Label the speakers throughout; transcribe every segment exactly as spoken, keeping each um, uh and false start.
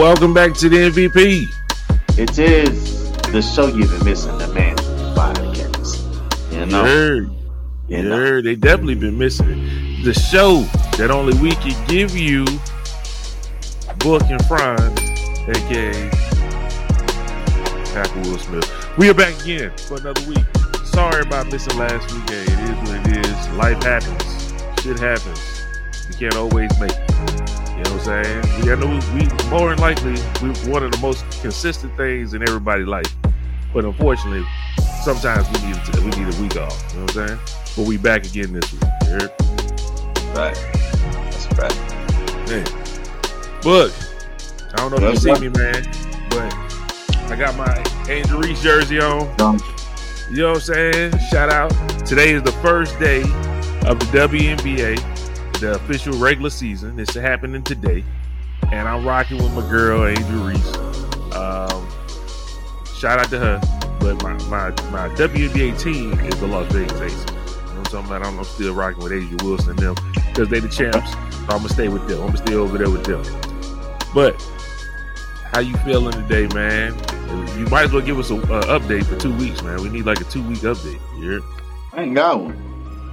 Speaker 1: welcome back to the M V P.
Speaker 2: It is the show you've been missing, the Man Podcast. You know,
Speaker 1: heard. You
Speaker 2: you know.
Speaker 1: heard. They definitely been missing it. The show that only we can give you, Book and Franz, aka Hacker Will Smith. We are back again for another week. Sorry about missing last week. Hey, it is what it is. Life happens. Shit happens. We can't always make it. You know what I'm saying? We, I know we, we more than likely we one of the most consistent things in everybody's life. But unfortunately, sometimes we need to, we need a week off. You know what I'm saying? But we back again this week. You heard?
Speaker 2: Right. That's right.
Speaker 1: Man. Book. I don't know if you
Speaker 2: That's
Speaker 1: see
Speaker 2: right.
Speaker 1: me, man, but I got my Angel Reese jersey on.
Speaker 2: Um,
Speaker 1: You know what I'm saying? Shout out. Today is the first day of the W N B A, the official regular season. It's happening today. And I'm rocking with my girl, Angel Reese. Um, shout out to her. But my, my, my W N B A team is the Las Vegas Aces. You know what I'm talking about? I'm, I'm still rocking with Asia Wilson and them because they the champs. So I'm going to stay with them. I'm going to stay over there with them. But how you feeling today, man? You might as well give us an uh, update for two weeks, man. We need like a two-week update. You hear?
Speaker 2: I ain't got one.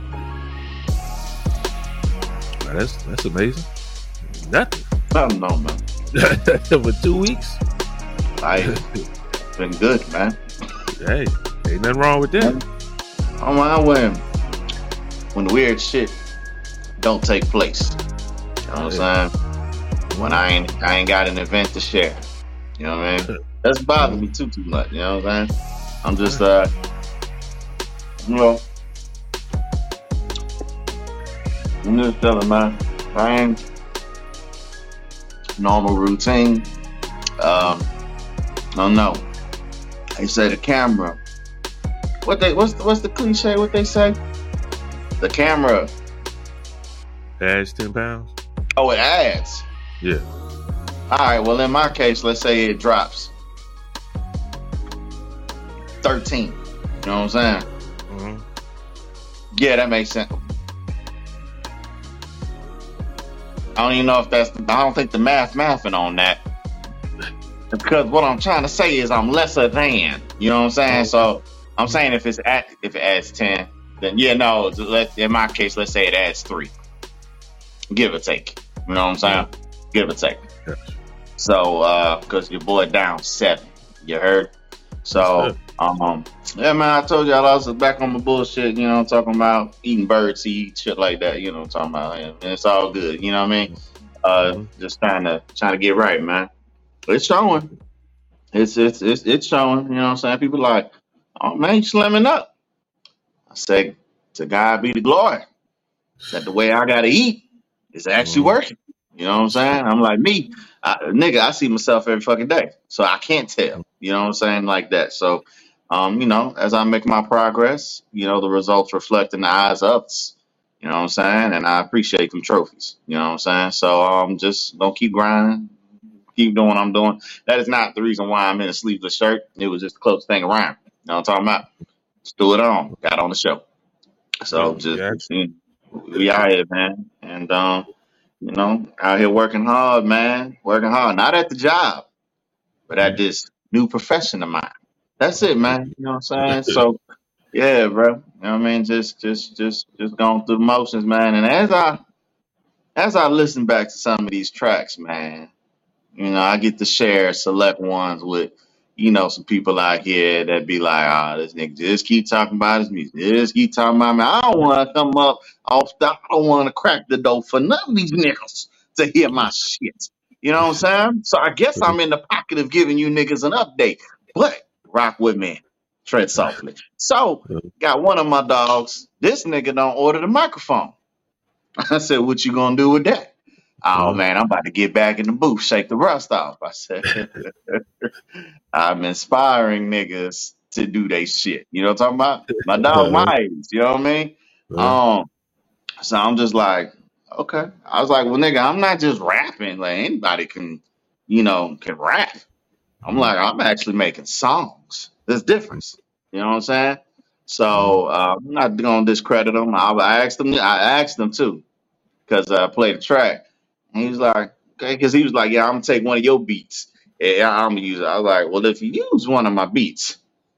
Speaker 1: Man, that's that's amazing. Nothing.
Speaker 2: I don't know, man.
Speaker 1: For two weeks?
Speaker 2: I been good, man.
Speaker 1: Hey, ain't nothing wrong with that.
Speaker 2: On my way, when the weird shit don't take place. You know what I'm saying? When I ain't I ain't got an event to share. You know what I mean? That's bothering me too too much. You know what I'm saying? I'm just uh you know I'm just telling man. I ain't normal routine. Um I don't know. They say the camera. What they what's the, what's the cliche what they say? The camera.
Speaker 1: Adds ten pounds?
Speaker 2: Oh, it adds.
Speaker 1: Yeah.
Speaker 2: All right, well, in my case, let's say it drops thirteen. You know what I'm saying?
Speaker 1: Mm-hmm.
Speaker 2: Yeah, that makes sense. I don't even know if that's, I don't think the math mathing on that. Because what I'm trying to say is I'm lesser than. You know what I'm saying? So I'm saying if it's at, if it adds ten, then yeah, no, let, in my case, let's say it adds three. Give or take. You know what I'm saying? Give or take.
Speaker 1: Yes.
Speaker 2: So, uh, cause your boy down seven, you heard? So, um, yeah, man, I told y'all I was back on my bullshit, you know, talking about eating bird seed, shit like that, you know, talking about, and it's all good, you know what I mean? Uh, just trying to, trying to get right, man. It's showing. It's, it's, it's, it's showing, you know what I'm saying? People like, oh man, you slimming up. I say, to God be the glory. That the way I gotta eat is actually
Speaker 1: Mhm.
Speaker 2: working. You know what I'm saying? I'm like me, I, nigga. I see myself every fucking day, so I can't tell. You know what I'm saying? Like that. So, um, you know, as I make my progress, you know, the results reflect in the eyes of others. You know what I'm saying? And I appreciate them trophies. You know what I'm saying? So, um, just don't keep grinding, keep doing what I'm doing. That is not the reason why I'm in a sleeveless shirt. It was just the closest thing around. You know what I'm talking about? Just threw it on, got on the show. So just
Speaker 1: Yeah.
Speaker 2: you know, we out here, man, and um. You know, out here working hard, man. Working hard. Not at the job, but at this new profession of mine. That's it, man. You know what I'm saying? So, yeah, bro. You know what I mean? Just, just, just, just going through the motions, man. And as I, as I listen back to some of these tracks, man, you know, I get to share select ones with, you know, some people out here that be like, ah, this nigga just keep talking about his music. Just keep talking about me. I don't want to come up off the, I don't want to crack the door for none of these niggas to hear my shit. You know what I'm saying? So I guess I'm in the pocket of giving you niggas an update. But rock with me. Tread softly. So, got one of my dogs. This nigga don't order the microphone. I said, what you gonna do with that? Oh,
Speaker 1: Mhm.
Speaker 2: man, I'm about to get back in the booth, shake the rust off. I said, I'm inspiring niggas to do they shit. You know what I'm talking about? My dog, my age. You know what I mean? Um, so I'm just like, okay. I was like, well, nigga, I'm not just rapping. Like anybody can, you know, can rap. I'm like, I'm actually making songs. There's difference. You know what I'm saying? So uh, I'm not gonna discredit them. I, I asked them. I asked them too, because I played the track. And he was like, okay, because he was like, yeah, I'm gonna take one of your beats. Yeah, I'm gonna use it. I was like, well, if you use one of my beats,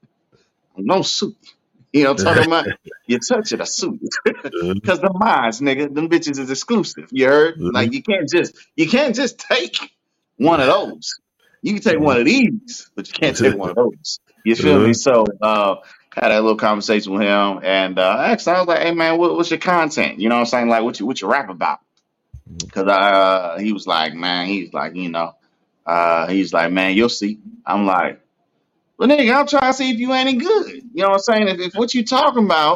Speaker 2: no suit. You know what I'm talking about? You touch it, I sue you. Cause the mines, nigga, them bitches is exclusive. You heard? Like you can't just you can't just take one of those. You can take one of these, but you can't take one of those. You feel me? So uh had that little conversation with him and uh actually I was like, hey man, what, what's your content? You know what I'm saying? Like what you what you rap about? Cause uh he was like, man, he's like, you know, uh he's like, man, you'll see. I'm like, well, nigga, I'm trying to see if you ain't any good. You know what I'm saying? If, if what you talking about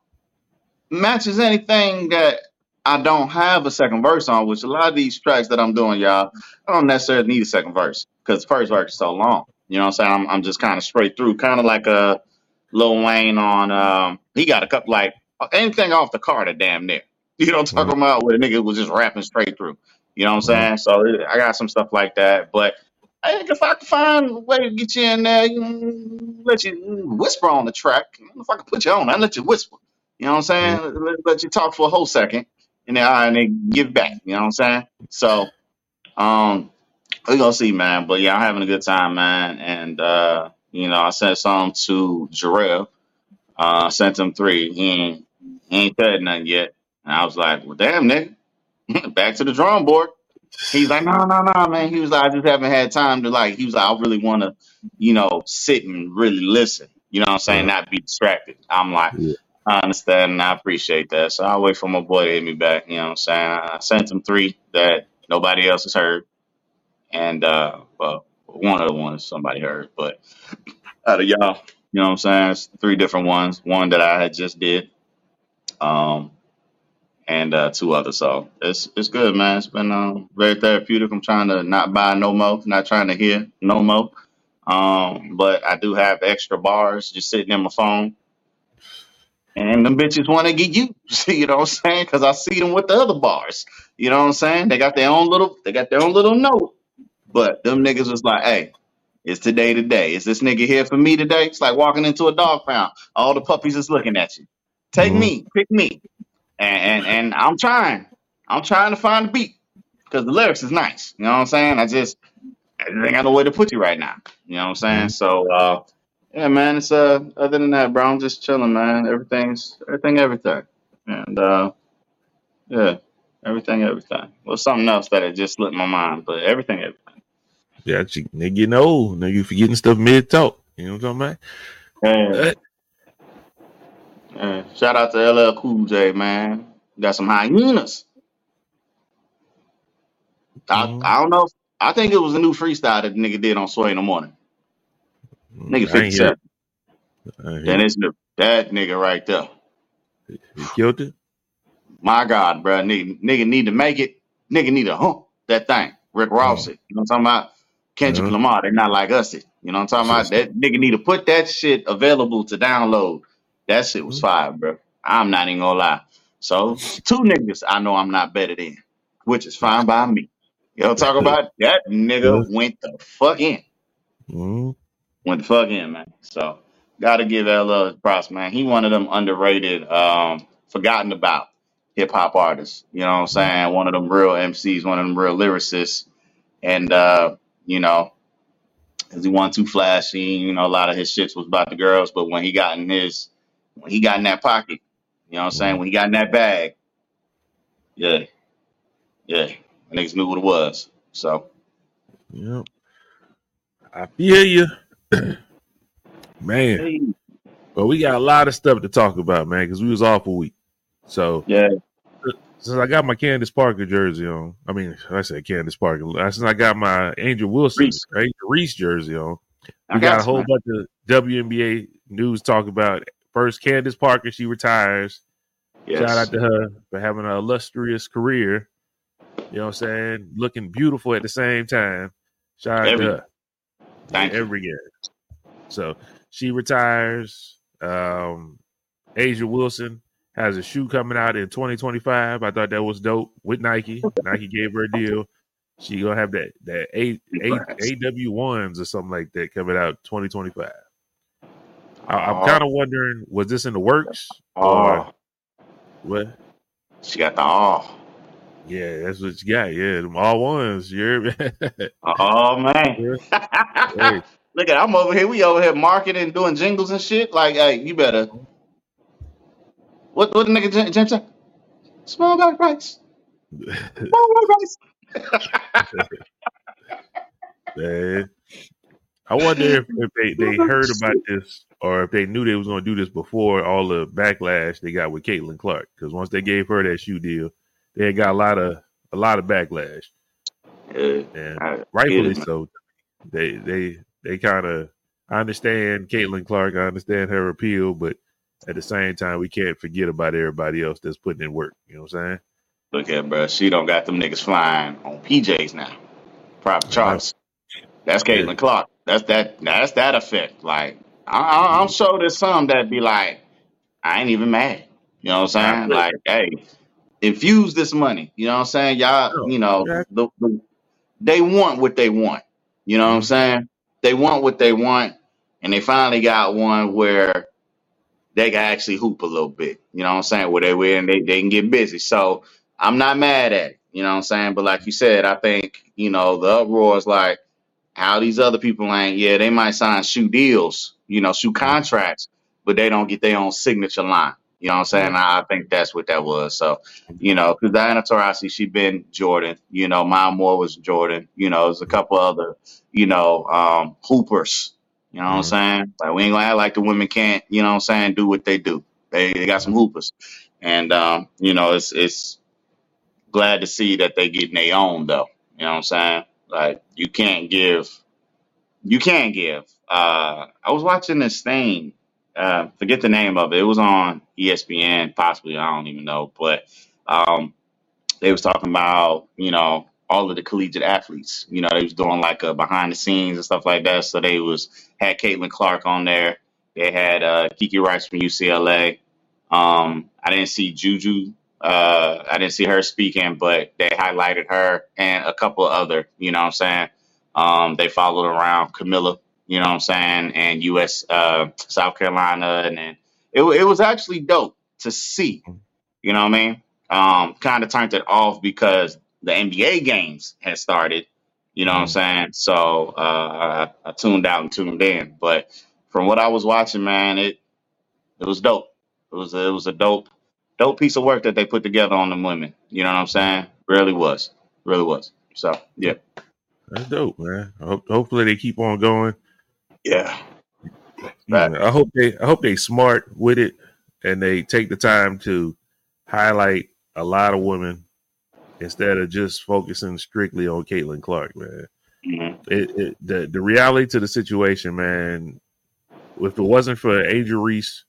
Speaker 2: matches anything that I don't have a second verse on, which a lot of these tracks that I'm doing, y'all, I don't necessarily need a second verse because the first verse is so long. You know what I'm saying? I'm, I'm just kind of straight through, kind of like a Lil Wayne on. Um, he got a couple like anything off the Carter, damn near. You know what I'm talking about? Where the nigga was just rapping straight through. You know what I'm saying? So I got some stuff like that, but. I think if I can find a way to get you in there, you know, let you whisper on the track. If I can put you on, I let you whisper. You know what I'm saying? Let, let you talk for a whole second, and then I and then give back. You know what I'm saying? So, um, we gonna see, man. But yeah, I'm having a good time, man. And uh, you know, I sent some to Jarrell. Uh, sent him three. He ain't he ain't said nothing yet. And I was like, well, damn, nigga, back to the drawing board. He's like, no, no, no, man. He was like, I just haven't had time to like. He was like, I really want to, you know, sit and really listen. You know what I'm saying? Not be distracted. I'm like,
Speaker 1: Yeah.
Speaker 2: I understand and I appreciate that. So I'll wait for my boy to hit me back. You know what I'm saying? I sent him three that nobody else has heard, and uh, well, one of the ones somebody heard, but out of y'all, you know what I'm saying? It's three different ones. One that I had just did. Um. And uh, two others. So it's it's good, man. It's been um, very therapeutic. I'm trying to not buy no more, not trying to hear no more. Um, but I do have extra bars just sitting in my phone, and them bitches want to get used. You know what I'm saying? Because I see them with the other bars. You know what I'm saying? They got their own little, they got their own little note. But them niggas was like, hey, it's today today. Is this nigga here for me today? It's like walking into a dog pound. All the puppies is looking at you. Take me, pick me. And, and and I'm trying. I'm trying to find the beat because the lyrics is nice. You know what I'm saying? I just I just ain't got no way to put you right now. You know what I'm saying? So uh yeah, man, it's uh other than that, bro, I'm just chilling, man. Everything's everything, everything. And uh yeah, everything, everything. Well, something else that had just slipped my mind, but everything, everything.
Speaker 1: Yeah, you, nigga getting old. Nigga, you forgetting stuff mid talk. You know what I'm talking about?
Speaker 2: Yeah. Yeah. Shout out to L L Cool J, man. Got some hyenas. I,
Speaker 1: Mm-hmm.
Speaker 2: I don't know. I think it was a new freestyle that the nigga did on Sway in the morning. Nigga fifty-seven. Then it's the, that nigga right there.
Speaker 1: He killed it.
Speaker 2: My God, bro. Nigga, nigga need to make it. Nigga need to hump that thing. Rick Ross it. You know what I'm talking about? Kendrick
Speaker 1: Uh-huh.
Speaker 2: Lamar. They not like us it. You know what I'm talking about? That nigga need to put that shit available to download. That shit was fire, bro. I'm not even gonna lie. So two niggas I know I'm not better than, which is fine by me. You know, talk about that nigga went the fuck in.
Speaker 1: Mm-hmm.
Speaker 2: Went the fuck in, man. So gotta give L L props, man. He one of them underrated, um, forgotten about hip hop artists. You know what I'm saying? One of them real M Cs, one of them real lyricists. And uh, you know, cause he wasn't too flashy, you know, a lot of his shits was about the girls, but when he got in his when he got in that pocket, you know what I'm saying? When he got in that bag, yeah, yeah, niggas knew what it was. So
Speaker 1: yeah, I feel you, man.
Speaker 2: hey.
Speaker 1: Well, we got a lot of stuff to talk about, man, because we was off a week. So
Speaker 2: Yeah,
Speaker 1: since I got my Candace Parker jersey on, I mean, I said Candace Parker. Since I got my Angel Wilson,
Speaker 2: Reese.
Speaker 1: Angel Reese jersey on,
Speaker 2: I
Speaker 1: we
Speaker 2: got
Speaker 1: got a
Speaker 2: you,
Speaker 1: whole
Speaker 2: man.
Speaker 1: bunch of W N B A news to talk about. First, Candace Parker, she retires.
Speaker 2: Yes.
Speaker 1: Shout out to her for having an illustrious career. You know what I'm saying? Looking beautiful at the same time. Shout out
Speaker 2: Every,
Speaker 1: to her.
Speaker 2: thank
Speaker 1: yeah,
Speaker 2: you.
Speaker 1: every game. So she retires. Um, Asia Wilson has a shoe coming out in twenty twenty-five. I thought that was dope with Nike. Nike gave her a deal. She gonna have that that A A W ones or something like that coming out twenty twenty-five. I, I'm
Speaker 2: Oh,
Speaker 1: kind of wondering, was this in the works or
Speaker 2: oh,
Speaker 1: what?
Speaker 2: she got the oh.
Speaker 1: Yeah, that's what you got. Yeah, them all ones. You hear me?
Speaker 2: Oh man.
Speaker 1: Yeah. Hey,
Speaker 2: Look at I'm over here. We over here marketing, doing jingles and shit. Like, hey, you better. What what the nigga Jen Jen say? Small guy price. Small guy price.
Speaker 1: man. I wonder if, if they, they heard about this or if they knew they was going to do this before all the backlash they got with Caitlin Clark. Because once they gave her that shoe deal, they had got a lot of a lot of backlash,
Speaker 2: Yeah,
Speaker 1: and
Speaker 2: I get
Speaker 1: rightfully
Speaker 2: it, man.
Speaker 1: so. They they they kind of. I understand Caitlin Clark. I understand her appeal, but at the same time, we can't forget about everybody else that's putting in work. You know what I'm
Speaker 2: Look at bro. She don't got them niggas flying on P Js now. Private
Speaker 1: saying? I know.
Speaker 2: charters. That's
Speaker 1: Yeah.
Speaker 2: Caitlin Clark. That's that. That's that effect. Like I, I, I'm sure there's some that be like, I ain't even mad. You know what
Speaker 1: I
Speaker 2: I'm saying?
Speaker 1: bet.
Speaker 2: Like, hey, infuse this money. You know what I'm saying? Y'all,
Speaker 1: No.
Speaker 2: you know,
Speaker 1: Yeah.
Speaker 2: the, the, they want what they want. You know what I'm
Speaker 1: Mhm.
Speaker 2: saying? They want what they want, and they finally got one where they can actually hoop a little bit. You know what I'm saying? Where they where and they, they can get busy. So I'm not mad at it. You know what I'm saying? But like you said, I think, you know, the uproar is like how these other people ain't, yeah, they might sign shoe deals, you know, shoe
Speaker 1: Mhm.
Speaker 2: contracts, but they don't get their own signature line. You know what I'm
Speaker 1: Yeah.
Speaker 2: saying? I, I think that's what that was. So, you know, because Diana Taurasi, she been Jordan. You know, Maya Moore was Jordan. You know, there's a couple other, you know, um, hoopers. You know what I'm
Speaker 1: Mhm.
Speaker 2: saying? Like, we ain't gonna act like the women can't, you know what I'm saying, do what they do. They, they got some hoopers. And, um, you know, it's, it's glad to see that they getting their own, though. You know what I'm saying? Like, you can't give you can give. Uh, I was watching this thing. Uh, forget the name of it. It was on E S P N, possibly. I don't even know. But um, they was talking about, you know, all of the collegiate athletes. You know, they was doing like a behind the scenes and stuff like that. So they was had Caitlin Clark on there. They had uh, Kiki Rice from U C L A. Um, I didn't see Juju. Uh, I didn't see her speaking, but they highlighted her and a couple of other. You know what I'm saying? Um, they followed around Camilla. You know what I'm saying? And U S. Uh, South Carolina, and then it, it was actually dope to see. You know what I mean? Um, kind of turned it off because the N B A games had started. You know what I'm
Speaker 1: Mhm.
Speaker 2: saying? So uh, I, I tuned out and tuned in. But from what I was watching, man, it it was dope. It was a, it was a dope dope piece of work that they put together on them women. You know what I'm saying? Really was, really was. So yeah,
Speaker 1: That's dope, man. I hope, hopefully they keep on going.
Speaker 2: yeah.
Speaker 1: Excuse
Speaker 2: That
Speaker 1: me. I hope they I hope they smart with it and they take the time to highlight a lot of women instead of just focusing strictly on Caitlin Clark, man.
Speaker 2: mhm.
Speaker 1: It, it the the reality to the situation, man. If it wasn't for Angel Reese,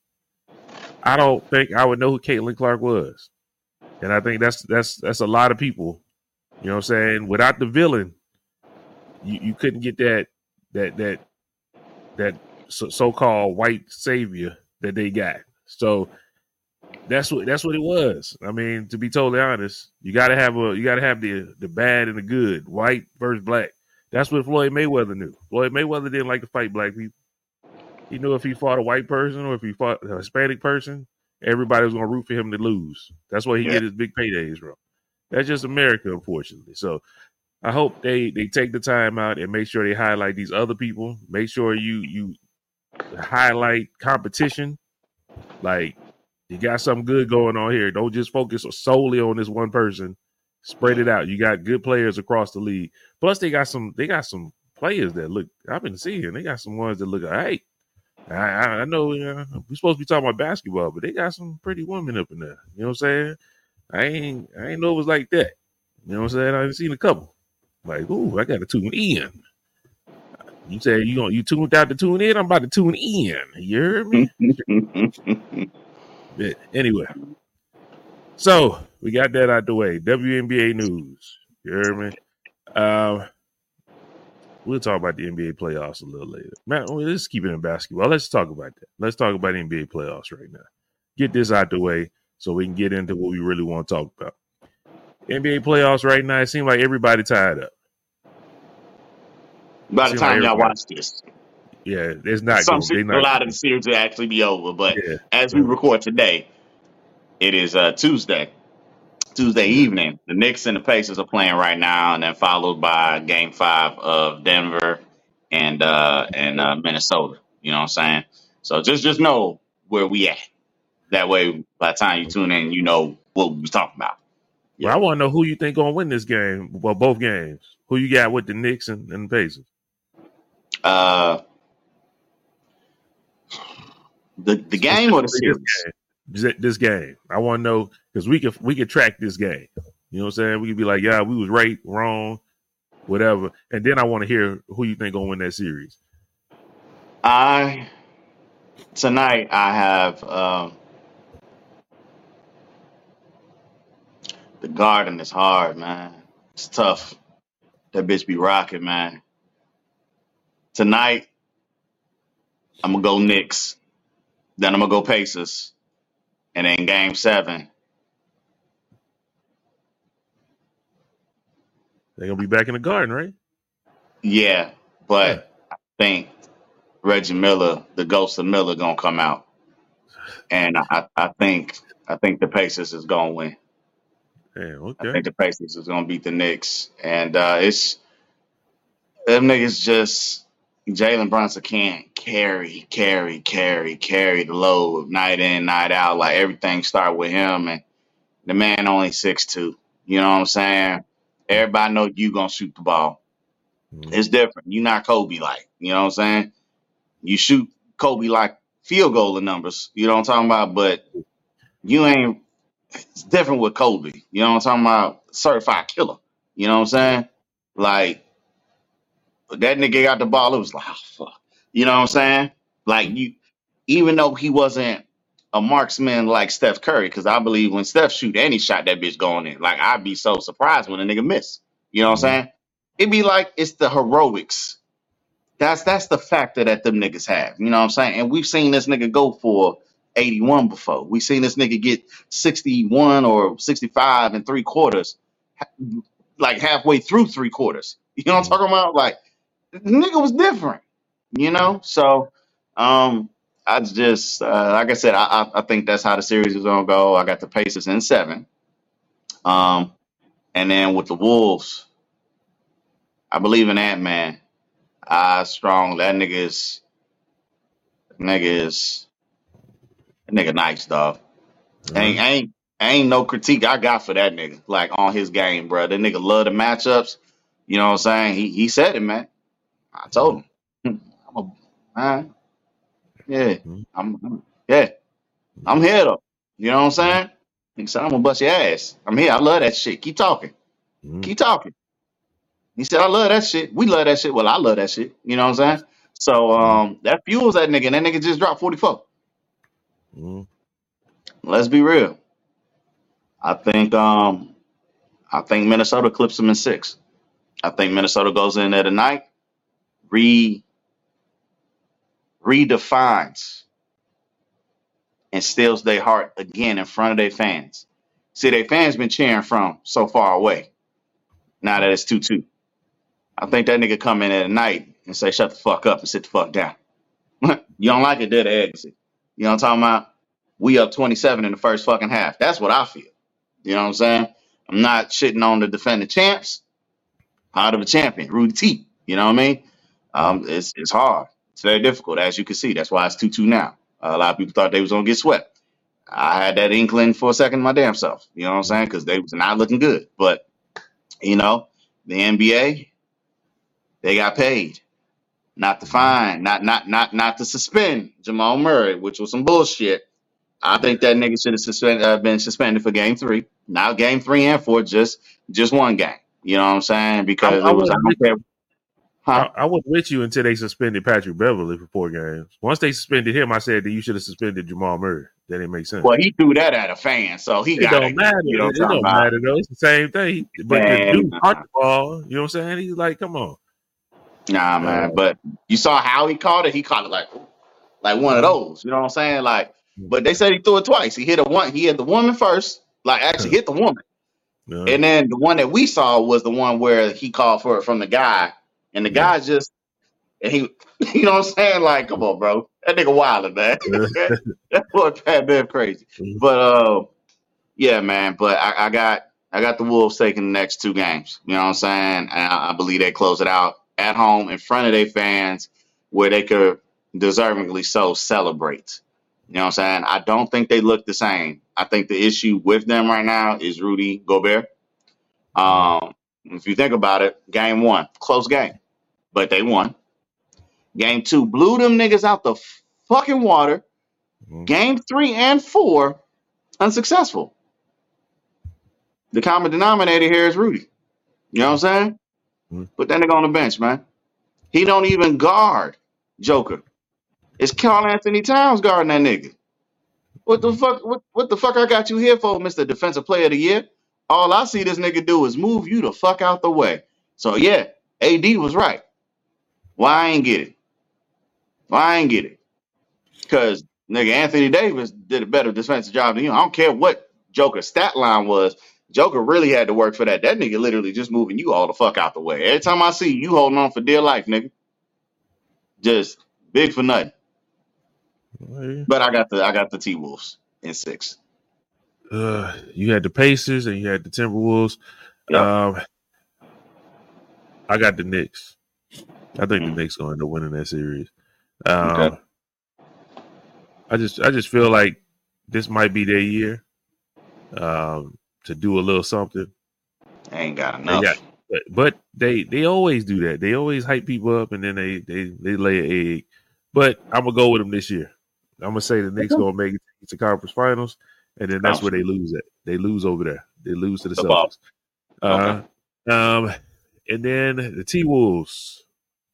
Speaker 1: I don't think I would know who Caitlin Clark was. And I think that's that's that's a lot of people. You know what I'm saying? Without the villain, you, you couldn't get that that that that so called white savior that they got. So that's what that's what it was. I mean, to be totally honest, you gotta have a you gotta have the the bad and the good, white versus black. That's what Floyd Mayweather knew. Floyd Mayweather didn't like to fight black people. He knew if he fought a white person or if he fought a Hispanic person, everybody was gonna root for him to lose. That's why he
Speaker 2: Yeah.
Speaker 1: get his big paydays from. That's just America, unfortunately. So I hope they they take the time out and make sure they highlight these other people. Make sure you you highlight competition. Like you got something good going on here. Don't just focus solely on this one person. Spread it out. You got good players across the league. Plus, they got some. They got some players that look. I've been seeing. They got some ones that look. Hey, I, I, I know uh, we're supposed to be talking about basketball, but they got some pretty women up in there. You know what I'm saying? I ain't. I ain't know it was like that. You know what I'm saying? I've seen a couple. Like, ooh, I got to tune in. You say you gonna you tuned out to tune in? I'm about to tune in. You heard me? Yeah. Anyway, so we got that out the way. W N B A news. You heard me? Uh, we'll talk about the N B A playoffs a little later. Man, let's keep it in basketball. Let's talk about that. Let's talk about N B A playoffs right now. Get this out the way so we can get into what we really want to talk about. N B A playoffs right now, it seems like everybody tied up.
Speaker 2: By the
Speaker 1: Seems
Speaker 2: time
Speaker 1: like
Speaker 2: y'all
Speaker 1: everybody.
Speaker 2: watch this,
Speaker 1: Yeah, it's not
Speaker 2: some
Speaker 1: going.
Speaker 2: shit
Speaker 1: They
Speaker 2: a
Speaker 1: not
Speaker 2: lot of
Speaker 1: going.
Speaker 2: the series will actually be over. But
Speaker 1: Yeah.
Speaker 2: as we record today, it is uh, Tuesday. Tuesday evening. The Knicks and the Pacers are playing right now, and then followed by Game Five of Denver and uh, and uh, Minnesota. You know what I'm saying? So just just know where we at. That way, by the time you tune in, you know what we was talking about.
Speaker 1: Yeah. Well, I want to know who you think gonna win this game. Well, both games. Who you got with the Knicks and, and the Pacers?
Speaker 2: Uh, the the game or the series?
Speaker 1: This game. This game. I want to know because we could we could track this game. You know what I'm saying? We could be like, yeah, we was right, wrong, whatever. And then I want to hear who you think gonna win that series.
Speaker 2: I tonight I have um, the Garden is hard, man. It's tough. That bitch be rocking, man. Tonight I'm gonna go Knicks. Then I'm gonna go Pacers. And then Game Seven,
Speaker 1: they're gonna be back in the Garden, right?
Speaker 2: Yeah, but yeah. I think Reggie Miller, the ghost of Miller, gonna come out, and I, I think I think the Pacers is gonna win.
Speaker 1: Yeah, okay.
Speaker 2: I think the Pacers is gonna beat the Knicks, and uh, it's them niggas just. Jalen Brunson can't carry, carry, carry, carry the load night in, night out. Like everything start with him, and the man only six two. You know what I'm saying? Everybody know you gonna shoot the ball. Mm-hmm. It's different. You not Kobe like. You know what I'm saying? You shoot Kobe like field goal numbers. You know what I'm talking about? But you ain't. It's different with Kobe. You know what I'm talking about? Certified killer. You know what I'm saying? Like. That nigga got the ball. It was like, oh, fuck. You know what I'm saying? Like, you, even though he wasn't a marksman like Steph Curry, because I believe when Steph shoot any shot, that bitch going in. Like, I'd be so surprised when a nigga miss. You know what mm-hmm. I'm saying? It'd be like it's the heroics. That's that's the factor that them niggas have. You know what I'm saying? And we've seen this nigga go for eighty-one before. We've seen this nigga get sixty-one or sixty-five and three quarters, like halfway through three quarters. You know what I'm talking about? Like, the nigga was different, you know? So, um, I just, uh, like I said, I, I I think that's how the series is going to go. I got the Pacers in seven. Um, and then with the Wolves, I believe in Ant-Man. I strong. That nigga is, that nigga is, that nigga nice, dog. Mm-hmm. Ain't, ain't, ain't no critique I got for that nigga, like, on his game, bro. That nigga love the matchups. You know what I'm saying? He he said it, man. I told him, I'm a man. Yeah, I'm, I'm yeah, I'm here though. You know what I'm saying? He said, I'm gonna bust your ass. I'm here. I love that shit. Keep talking. Mm-hmm. Keep talking. He said, I love that shit. We love that shit. Well, I love that shit. You know what I'm saying? So um, that fuels that nigga, and that nigga just dropped forty-four. Mm-hmm. Let's be real. I think um, I think Minnesota clips him in six. I think Minnesota goes in there tonight. Re redefines and steals their heart again in front of their fans. See, their fans been cheering from so far away. Now that it's two two. I think that nigga come in at night and say, shut the fuck up and sit the fuck down. You don't like it, they're the exit. You know what I'm talking about? We up twenty-seven in the first fucking half. That's what I feel. You know what I'm saying? I'm not shitting on the defending champs. Out of a champion, Rudy T. You know what I mean? Um, it's it's hard. It's very difficult, as you can see. That's why it's two two now. Uh, a lot of people thought they was gonna get swept. I had that inkling for a second my damn self. You know what I'm saying? Because they was not looking good. But you know, the N B A, they got paid, not to fine, not not not not to suspend Jamal Murray, which was some bullshit. I think that nigga should have suspend, uh, been suspended for game three. Now game three and four, just just one game. You know what I'm saying? Because I, I it was, I don't care.
Speaker 1: Huh? I, I was with you until they suspended Patrick Beverly for four games. Once they suspended him, I said that you should have suspended Jamal Murray. That didn't make sense.
Speaker 2: Well, he threw that at a fan, so he
Speaker 1: it
Speaker 2: got
Speaker 1: don't
Speaker 2: it.
Speaker 1: matter.
Speaker 2: You know
Speaker 1: it don't
Speaker 2: about.
Speaker 1: matter though. It's the same thing. But man, the dude caught the ball. You know what I'm saying? He's like, come on.
Speaker 2: Nah, man. Uh, but you saw how he caught it. He caught it like, like one of those. You know what I'm saying? Like, but they said he threw it twice. He hit a one. He hit the woman first. Like, actually hit the woman. Yeah. And then the one that we saw was the one where he called for it from the guy, and the guy just, and he, you know what I'm saying? Like, come on, bro, that nigga wildin', man. That boy Pat Bev crazy. But uh, yeah, man. But I, I got, I got the Wolves taking the next two games. You know what I'm saying? And I, I believe they close it out at home in front of their fans where they could deservingly so celebrate. You know what I'm saying? I don't think they look the same. I think the issue with them right now is Rudy Gobert. Um, if you think about it, game one, close game, but they won. Game two, blew them niggas out the fucking water.
Speaker 1: Mm-hmm.
Speaker 2: Game three and four, unsuccessful. The common denominator here is Rudy. You know what I'm saying?
Speaker 1: Mm-hmm.
Speaker 2: Put that nigga on the bench, man. He don't even guard Joker. It's Karl Anthony Towns guarding that nigga. What the fuck? What, what the fuck I got you here for, Mister Defensive Player of the Year? All I see this nigga do is move you the fuck out the way. So yeah, A D was right. Why I ain't get it? Why I ain't get it? Because nigga Anthony Davis did a better defensive job than you. I don't care what Joker's stat line was. Joker really had to work for that. That nigga literally just moving you all the fuck out the way. Every time I see you holding on for dear life, nigga. Just big for nothing. But I got the I got the T-Wolves in six.
Speaker 1: Uh, you had the Pacers and you had the Timberwolves.
Speaker 2: Yep.
Speaker 1: Um, I got the Knicks. I think
Speaker 2: Mm.
Speaker 1: the Knicks going to end up winning that series. Um,
Speaker 2: Okay.
Speaker 1: I just I just feel like this might be their year um, to do a little something.
Speaker 2: I ain't got
Speaker 1: They
Speaker 2: enough.
Speaker 1: got, but, but they they always do that. They always hype people up and then they they, they lay an egg. But I'm gonna go with them this year. I'm gonna say the Knicks
Speaker 2: Okay.
Speaker 1: gonna make it to conference finals, and then that's where they lose at. They lose over there. They lose to the
Speaker 2: The ball.
Speaker 1: Celtics. Uh, um, and then the T Wolves.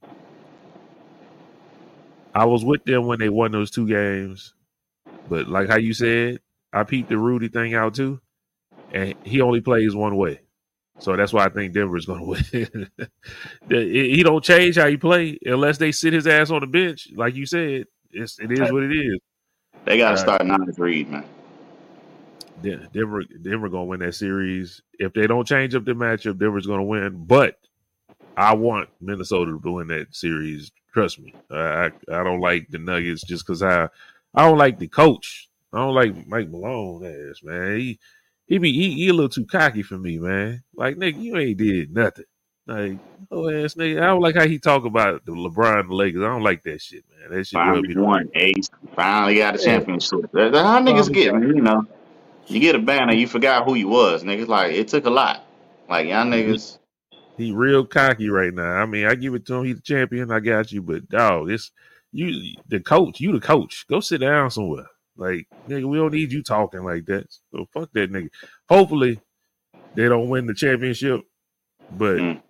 Speaker 1: I was with them when they won those two games, but like how you said, I peeped the Rudy thing out too, and he only plays one way, so that's why I think Denver's going to win. The- he don't change how he play unless they sit his ass on the bench, like you said. It's it is what it is.
Speaker 2: They got to
Speaker 1: Uh,
Speaker 2: start Naz Reid, man.
Speaker 1: Den- Denver, Denver going to win that series. If they don't change up the matchup, Denver's going to win. But I want Minnesota to win that series. Trust me. I I, I don't like the Nuggets just because I I don't like the coach. I don't like Mike Malone ass, man. He he be he, he a little too cocky for me, man. Like nigga, you ain't did nothing. Like oh ass nigga. I don't like how he talk about the LeBron and the Lakers. I don't like that shit, man. That shit rub
Speaker 2: Finally
Speaker 1: me the
Speaker 2: won, Ace. Finally got a
Speaker 1: Yeah.
Speaker 2: championship. That's how niggas
Speaker 1: Finally
Speaker 2: get,
Speaker 1: got
Speaker 2: man. You know, you get a banner, you forgot who you was. Niggas like it took a lot. Like y'all
Speaker 1: He,
Speaker 2: niggas.
Speaker 1: he real cocky right now. I mean, I give it to him. He's the champion. I got you, but dog, this you the coach. You the coach. Go sit down somewhere. Like nigga, we don't need you talking like that. So fuck that nigga. Hopefully, they don't win the championship, but
Speaker 2: Mm.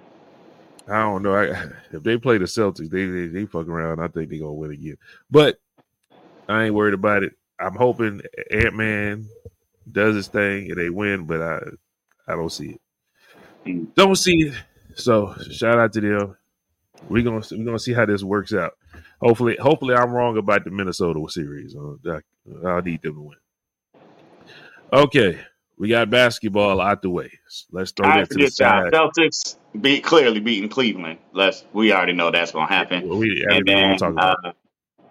Speaker 1: I don't know. I, if they play the Celtics, they, they they fuck around. I think they gonna win again. But I ain't worried about it. I'm hoping Ant Man does his thing and they win, but I I don't see it.
Speaker 2: Mm.
Speaker 1: Don't see it. So shout out to them. We're gonna we're gonna see how this works out. Hopefully, hopefully I'm wrong about the Minnesota series. Uh, I, I'll need them to win. Okay, we got basketball out the way. Let's throw
Speaker 2: I
Speaker 1: that to the
Speaker 2: forget y'all.
Speaker 1: side.
Speaker 2: Celtics beat clearly beating Cleveland. Let's we already know that's gonna happen.
Speaker 1: Well, we, I
Speaker 2: And
Speaker 1: didn't even want
Speaker 2: then
Speaker 1: to talk about
Speaker 2: uh,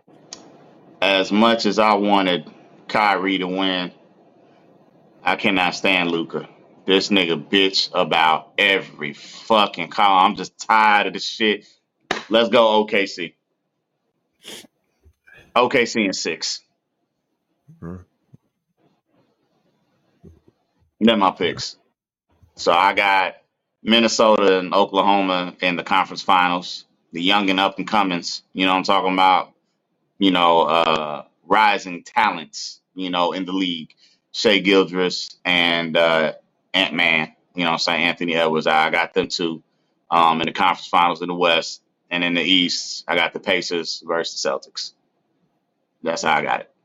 Speaker 2: as much as I wanted Kyrie to win, I cannot stand Luca. This nigga bitch about every fucking call. I'm just tired of this shit. Let's go O K C. O K C in six.
Speaker 1: Huh?
Speaker 2: They're my picks. So I got Minnesota and Oklahoma in the conference finals. The young and up and comings. You know what I'm talking about? You know, uh, rising talents, you know, in the league. Shea Gildress and uh, Ant Man, you know what I'm saying? Anthony Edwards. I got them two um, in the conference finals in the West. And in the East, I got the Pacers versus the Celtics. That's how I got it.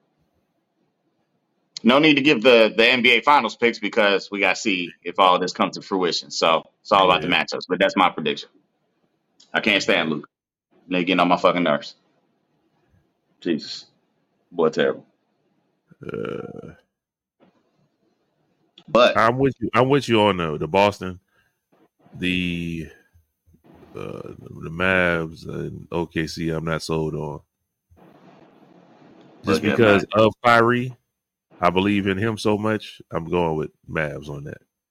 Speaker 2: No need to give the, the N B A finals picks because we got to see if all this comes to fruition. So it's all about the
Speaker 1: Yeah.
Speaker 2: matchups. But that's my prediction. I can't stand Luke. They getting on my fucking nerves. Jesus. Boy, terrible.
Speaker 1: Uh,
Speaker 2: But
Speaker 1: I'm with you. I'm with you on the the Boston, the uh, the Mavs and O K C. I'm not sold on just
Speaker 2: Look at
Speaker 1: because of Kyrie. I believe in him so much. I'm going with Mavs on that.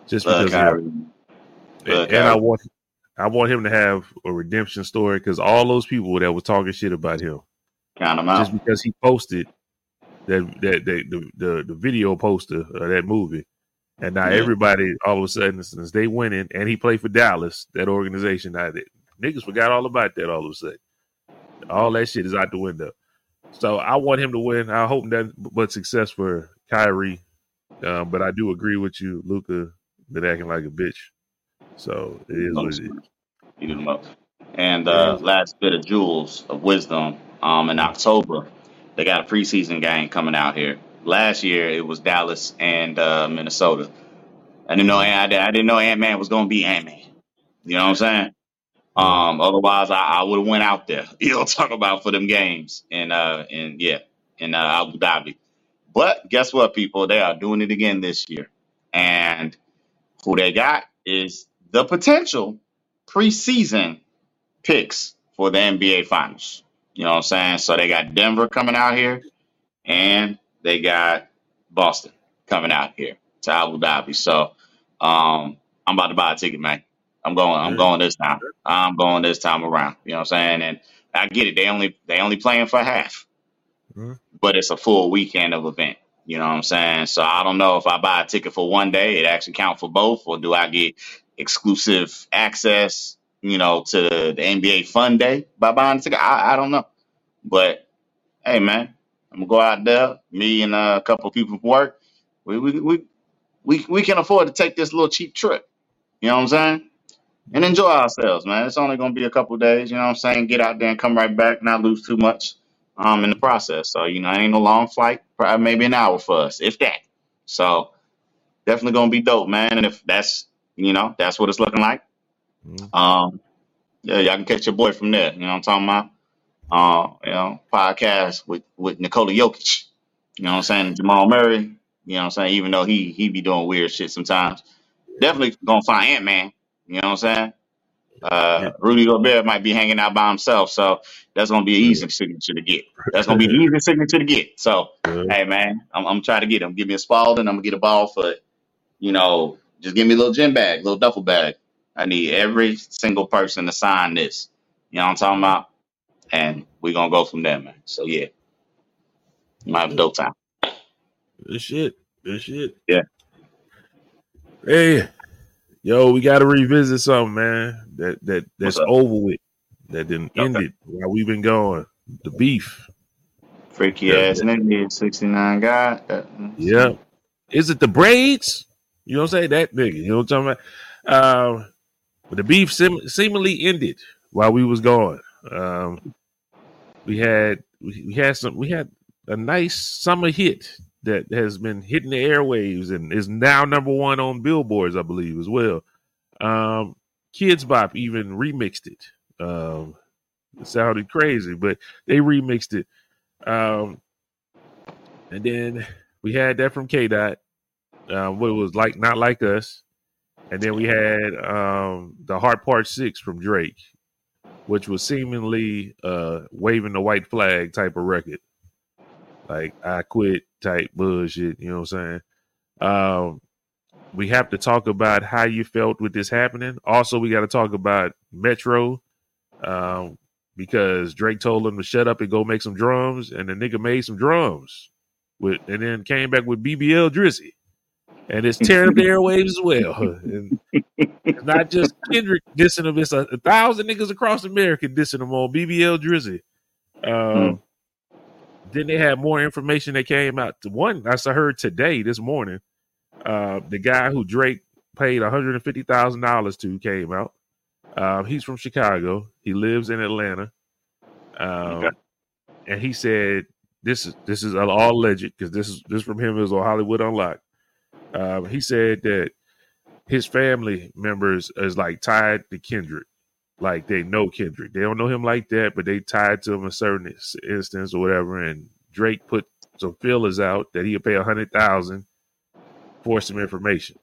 Speaker 1: just
Speaker 2: Love
Speaker 1: because of him.
Speaker 2: Kyrie. Love
Speaker 1: And, and I
Speaker 2: Kyrie.
Speaker 1: want I want him to have a redemption story because all those people that were talking shit about him,
Speaker 2: Count him out.
Speaker 1: just because he posted that that, that the, the the video poster of that movie, and now
Speaker 2: Yeah.
Speaker 1: everybody all of a sudden since they winning and he played for Dallas, that organization, now that niggas forgot all about that all of a sudden. All that shit is out the window. So I want him to win. I hope that but success for Kyrie. Um, but I do agree with you, Luka, been acting like a bitch. So it is what it is.
Speaker 2: You do the most. And uh, last bit of jewels of wisdom. Um, in October, they got a preseason game coming out here. Last year it was Dallas and uh, Minnesota. I didn't know I, I didn't know Ant Man was gonna be Ant Man. You know what I'm saying? Um, otherwise I, I would have went out there. You know, talk about for them games and uh and yeah in uh, Abu Dhabi. But guess what, people? They are doing it again this year, and who they got is the potential preseason picks for the N B A Finals. You know what I'm saying? So they got Denver coming out here, and they got Boston coming out here to Abu Dhabi. So um, I'm about to buy a ticket, man. I'm going. I'm going this time. I'm going this time around. You know what I'm saying? And I get it. They only they only playing for half,
Speaker 1: Mm-hmm.
Speaker 2: but it's a full weekend of event. You know what I'm saying? So I don't know if I buy a ticket for one day, it actually count for both, or do I get exclusive access, you know, to the N B A Fun Day by buying a ticket? I, I don't know. But hey, man, I'm gonna go out there. Me and uh, a couple of people from work, we we we we we can afford to take this little cheap trip. You know what I'm saying? And enjoy ourselves, man. It's only gonna be a couple of days. You know what I'm saying? Get out there and come right back, not lose too much um in the process. So you know, it ain't no long flight. Probably maybe an hour for us, if that. So definitely gonna be dope, man. And if that's you know that's what it's looking like,
Speaker 1: Mm-hmm.
Speaker 2: um, yeah, y'all can catch your boy from there. You know what I'm talking about? Uh, you know, podcast with with Nikola Jokic. You know what I'm saying? Jamal Murray. You know what I'm saying? Even though he he be doing weird shit sometimes, definitely gonna find Ant Man. You know what I'm saying? Uh,
Speaker 1: Yeah.
Speaker 2: Rudy Gobert might be hanging out by himself, so that's gonna be an easy signature to get. That's gonna be the easiest signature to get. So,
Speaker 1: Yeah.
Speaker 2: hey man, I'm, I'm trying to get him. Give me a Spalding. I'm gonna get a ball for, you know, just give me a little gym bag, little duffel bag. I need every single person to sign this. You know what I'm talking about? And we're gonna go from there, man. So yeah, might have a dope time.
Speaker 1: Good shit. Good shit.
Speaker 2: Yeah.
Speaker 1: Hey, yo, we got to revisit something, man. That that that's
Speaker 2: up?
Speaker 1: over with. That didn't
Speaker 2: Okay.
Speaker 1: end it while we've been going. The beef.
Speaker 2: Freaky
Speaker 1: Yeah,
Speaker 2: ass
Speaker 1: yeah.
Speaker 2: nigga, sixty-nine guy. That,
Speaker 1: Yeah. Is it the braids? You know what I'm saying? That nigga. You know what I'm talking about? Um, but the beef sim- seemingly ended while we was going. Um, we had we, we had some we had a nice summer hit that has been hitting the airwaves and is now number one on billboards, I believe, as well. Um, Kids Bop even remixed it. Um, it sounded crazy, but they remixed it. Um, and then we had that from K Dot. Um, what it was like, Not Like Us. And then we had um, the Heart Part Six from Drake, which was seemingly uh, waving the white flag type of record, like I quit type bullshit. You know what I'm saying? Um, we have to talk about how you felt with this happening. Also, we got to talk about Metro, um, because Drake told him to shut up and go make some drums, and the nigga made some drums with, and then came back with B B L Drizzy. And it's tearing up the airwaves as well. And it's not just Kendrick dissing him, it's a, a thousand niggas across America dissing him on B B L Drizzy. Um,
Speaker 2: Mm.
Speaker 1: Then they had more information that came out. One I heard today, this morning, uh, the guy who Drake paid one hundred fifty thousand dollars to came out. Uh, he's from Chicago. He lives in Atlanta. Um,
Speaker 2: Okay.
Speaker 1: And he said, this is this is all legit because this is this from him is on Hollywood Unlocked. Um, he said that his family members is like tied to Kendrick, like they know Kendrick. They don't know him like that, but they tied to him in a certain instance or whatever. And Drake put some feelers out that he'll pay a hundred thousand for some information.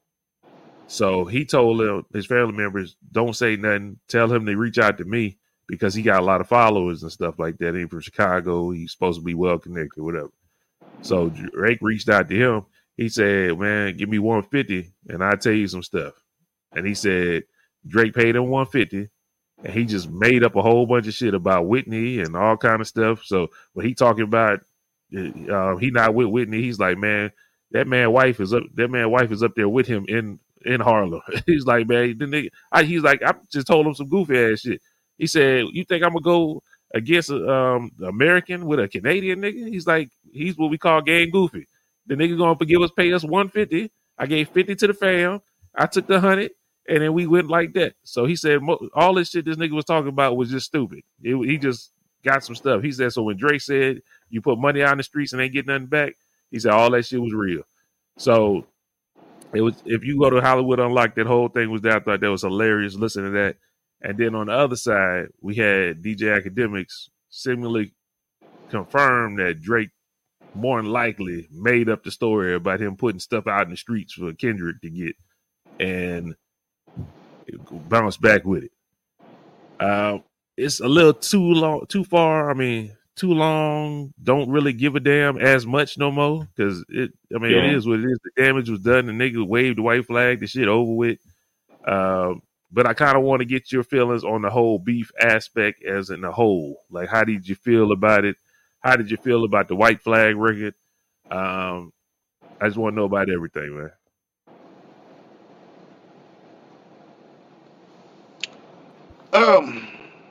Speaker 1: So he told him, his family members, don't say nothing. Tell him to reach out to me because he got a lot of followers and stuff like that. He's from Chicago. He's supposed to be well connected, whatever. So Drake reached out to him. He said, "Man, give me one fifty, and I'll tell you some stuff." And he said Drake paid him one fifty, and he just made up a whole bunch of shit about Whitney and all kind of stuff. So when he talking about uh, he not with Whitney, he's like, man, that man wife is up. That man wife is up there with him in in Harlem. He's like, man, the nigga, I, he's like, I just told him some goofy ass shit. He said, you think I'm gonna go against a um, American with a Canadian nigga? He's like, he's what we call gang goofy. The nigga gonna forgive us, pay us one fifty. I gave fifty to the fam. I took the hundred, and then we went like that. So he said, all this shit this nigga was talking about was just stupid. It, he just got some stuff. He said, so when Drake said you put money out in the streets and ain't get nothing back, he said all that shit was real. So it was, if you go to Hollywood Unlocked, that whole thing was there. I thought that was hilarious. Listen to that. And then on the other side, we had D J Academics seemingly confirmed that Drake more than likely made up the story about him putting stuff out in the streets for Kendrick to get, and bounce back with it. Uh, it's a little too long, too far. I mean, too long. Don't really give a damn as much no more, because it. I mean, yeah. It is what it is. The damage was done. The nigga waved the white flag. The shit over with. Uh, but I kind of want to get your feelings on the whole beef aspect as in the whole. Like, how did you feel about it? How did you feel about the white flag record? Um, I just want to know about everything, man.
Speaker 2: Um,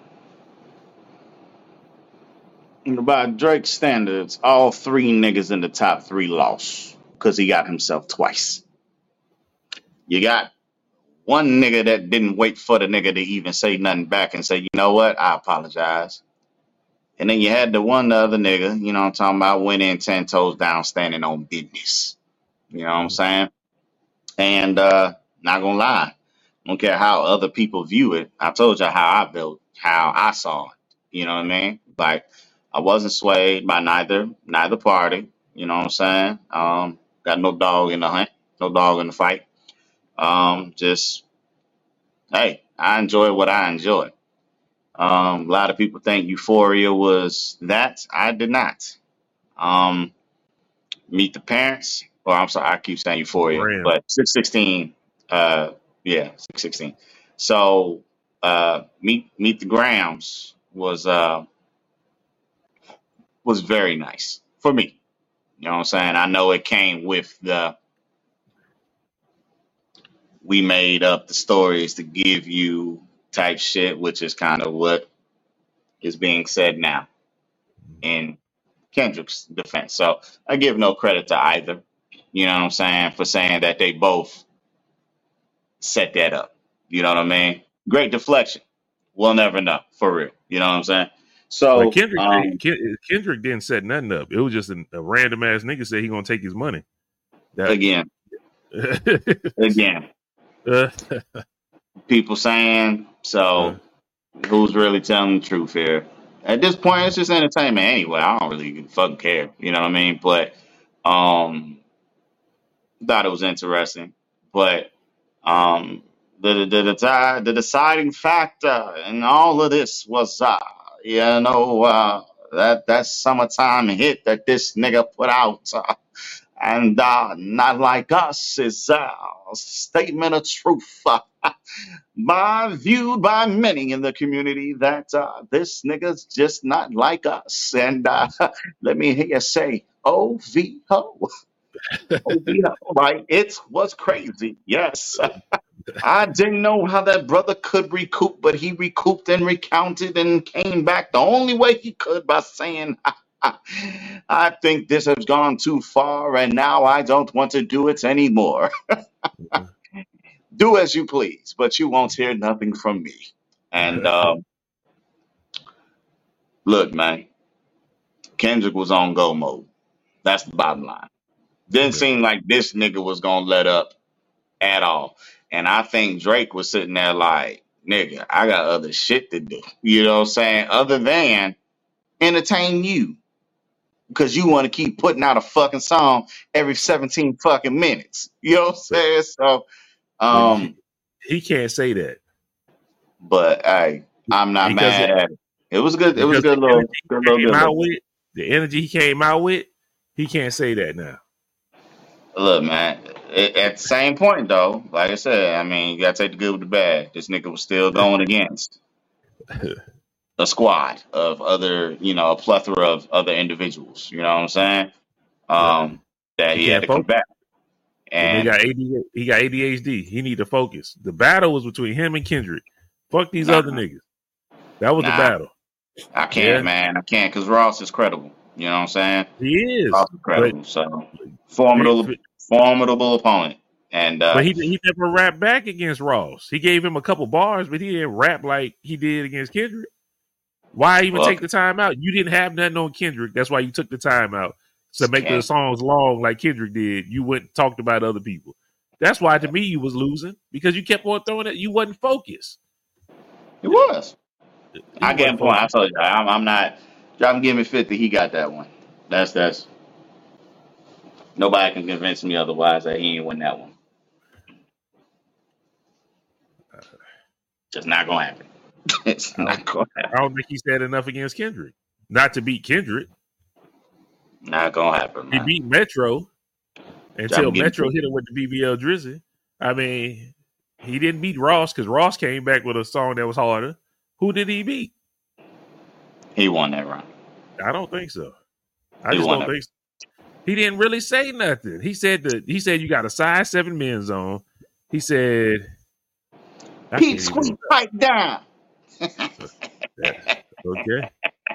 Speaker 2: by Drake standards, all three niggas in the top three lost because he got himself twice. You got one nigga that didn't wait for the nigga to even say nothing back and say, you know what, I apologize. And then you had the one other nigga, you know what I'm talking about, went in ten toes down, standing on business. You know what I'm saying? And uh, not gonna lie, I don't care how other people view it. I told you how I built, how I saw it. You know what I mean? Like, I wasn't swayed by neither neither party. You know what I'm saying? Um, got no dog in the hunt, no dog in the fight. Um, just, hey, I enjoy what I enjoy. Um, a lot of people think Euphoria was that. I did not. Um, Meet the Parents, or I'm sorry, I keep saying Euphoria, Brand. But six sixteen, uh, yeah, six sixteen. So, uh, Meet Meet the Grams was uh was very nice for me. You know what I'm saying? I know it came with the we made up the stories to give you type shit, which is kind of what is being said now in Kendrick's defense. So I give no credit to either, you know what I'm saying, for saying that they both set that up. You know what I mean? Great deflection. We'll never know, for real. You know what I'm saying? So
Speaker 1: well, Kendrick,
Speaker 2: um,
Speaker 1: Kendrick didn't set nothing up. It was just a, a random ass nigga said he gonna take his money. That,
Speaker 2: again, again, people saying so. Uh, who's really telling the truth here? At this point, it's just entertainment anyway. I don't really fucking care. You know what I mean? But um, thought it was interesting. But um, the the the, the deciding factor in all of this was, uh, you know, uh, that that summertime hit that this nigga put out. Uh, and uh, Not Like Us is uh, a statement of truth. Uh, by viewed by many in the community that uh, this nigga's just not like us. And uh, let me hear you say, O V O. O V O, right? It was crazy. Yes. I didn't know how that brother could recoup, but he recouped and recounted and came back the only way he could by saying, I think this has gone too far and now I don't want to do it anymore. Do as you please, but you won't hear nothing from me. And um, look, man, Kendrick was on go mode. That's the bottom line. Didn't seem like this nigga was gonna let up at all. And I think Drake was sitting there like, nigga, I got other shit to do. You know what I'm saying? Other than entertain you. Because you want to keep putting out a fucking song every seventeen fucking minutes. You know what I'm saying? So um
Speaker 1: he, he can't say that.
Speaker 2: But hey, I'm not
Speaker 1: because
Speaker 2: mad
Speaker 1: it,
Speaker 2: at it. It was good. It was a good little, good little, good little.
Speaker 1: With, the energy he came out with, he can't say that now.
Speaker 2: Look, man. At at the same point, though, like I said, I mean, you gotta take the good with the bad. This nigga was still going against a squad of other, you know, a plethora of other individuals. You know what I'm saying?
Speaker 1: Yeah.
Speaker 2: Um, that
Speaker 1: He
Speaker 2: he had
Speaker 1: can't
Speaker 2: to come
Speaker 1: focus.
Speaker 2: back.
Speaker 1: The nigga
Speaker 2: And
Speaker 1: got A D, he got A D H D. He need to focus. The battle was between him and Kendrick. Fuck these
Speaker 2: nah,
Speaker 1: other niggas. That was the
Speaker 2: nah,
Speaker 1: battle.
Speaker 2: I can't,
Speaker 1: Yeah,
Speaker 2: man. I can't because Ross is credible. You know what I'm saying?
Speaker 1: he is.
Speaker 2: Ross is
Speaker 1: But
Speaker 2: credible. So formidable, formidable opponent. And
Speaker 1: but
Speaker 2: uh,
Speaker 1: he he never rapped back against Ross. He gave him a couple bars, but he didn't rap like he did against Kendrick. Why even
Speaker 2: well,
Speaker 1: take the time out? You didn't have nothing on Kendrick. That's why you took the time out to make the
Speaker 2: can't.
Speaker 1: songs long like Kendrick did. You went and talked about other people. That's why to me you was losing because you kept on throwing it. You wasn't focused.
Speaker 2: It was.
Speaker 1: You
Speaker 2: I get
Speaker 1: wasn't
Speaker 2: a point. I
Speaker 1: focused.
Speaker 2: told you, I'm, I'm not. Drop give me fifty. He got that one. That's that's. Nobody can convince me otherwise that he ain't win that one. Just not gonna happen. It's
Speaker 1: I
Speaker 2: not
Speaker 1: don't,
Speaker 2: gonna happen.
Speaker 1: I don't think he said enough against Kendrick. Not to beat Kendrick.
Speaker 2: Not gonna happen,
Speaker 1: He
Speaker 2: man.
Speaker 1: beat Metro until
Speaker 2: Drop give me
Speaker 1: Metro
Speaker 2: fifty.
Speaker 1: hit him with the B B L Drizzy. I mean, he didn't beat Ross because Ross came back with a song that was harder. Who did he beat?
Speaker 2: He won that round.
Speaker 1: I don't think so. I
Speaker 2: He
Speaker 1: just
Speaker 2: won
Speaker 1: don't
Speaker 2: that.
Speaker 1: think so. He didn't really say nothing. He said that he said you got a size seven men's zone. He said I
Speaker 2: Pete
Speaker 1: can't
Speaker 2: Squeak,
Speaker 1: even
Speaker 2: pipe down.
Speaker 1: okay.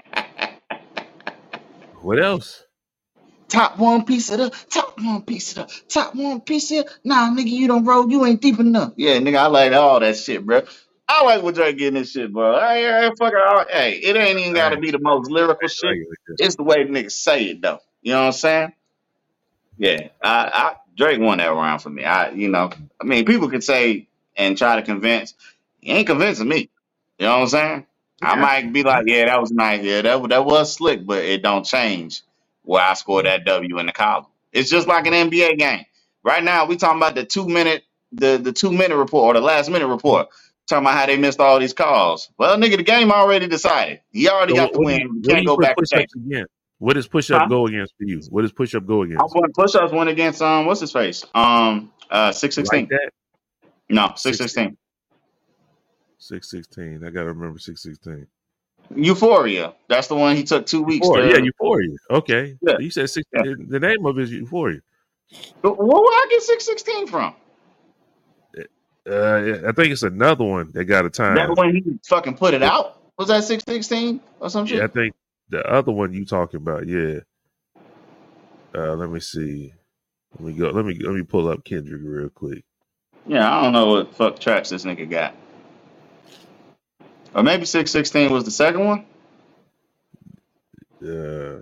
Speaker 1: What else?
Speaker 2: Top one piece of the top one piece of the top one piece of the, nah, nigga, you don't roll, you ain't deep enough. Yeah, nigga, I like all that shit, bro. I like what Drake getting this shit, bro. Hey, hey, fuck it all. Hey, it ain't even gotta be the most lyrical
Speaker 1: I
Speaker 2: shit.
Speaker 1: like it.
Speaker 2: It's the way the niggas say it though. You know what I'm saying? Yeah. I, I Drake won that round for me. I you know, I mean people could say and try to convince. He ain't convincing me. You know what I'm saying? I
Speaker 1: Yeah.
Speaker 2: might be like, yeah, that was nice. Yeah, that that was slick, but it don't change where I scored that W in the column. It's just like an N B A game. Right now, we talking about the two minute, the the two minute report or the last minute report. Talking about how they missed all these calls. Well, nigga, the game already decided. He already
Speaker 1: So
Speaker 2: got
Speaker 1: what,
Speaker 2: the
Speaker 1: what, do you,
Speaker 2: win. You
Speaker 1: what do
Speaker 2: can't
Speaker 1: you
Speaker 2: go
Speaker 1: put
Speaker 2: back and
Speaker 1: push
Speaker 2: change
Speaker 1: ups
Speaker 2: it.
Speaker 1: against? What does push up
Speaker 2: Huh?
Speaker 1: go against for you? What does push up go
Speaker 2: I'm
Speaker 1: against?
Speaker 2: going push ups went against um what's his face? Um uh six
Speaker 1: Like
Speaker 2: sixteen.
Speaker 1: that?
Speaker 2: No, six
Speaker 1: Six
Speaker 2: sixteen.
Speaker 1: six sixteen. I gotta remember six sixteen.
Speaker 2: Euphoria. That's the one he took two weeks
Speaker 1: Euphoria. Yeah,
Speaker 2: to.
Speaker 1: Euphoria. Okay.
Speaker 2: Yeah,
Speaker 1: You said six
Speaker 2: yeah.
Speaker 1: the name of it is Euphoria.
Speaker 2: But where would I get six sixteen from?
Speaker 1: Uh yeah, I think it's another one that got a
Speaker 2: That
Speaker 1: time.
Speaker 2: when he fucking put it out? Was that six sixteen or some
Speaker 1: Yeah, I
Speaker 2: shit?
Speaker 1: think the other one you talking about, yeah. Uh let me see. Let me go let me let me pull up Kendrick real quick.
Speaker 2: Yeah, I don't know what fuck tracks this nigga got. Or maybe six sixteen was the second one?
Speaker 1: Uh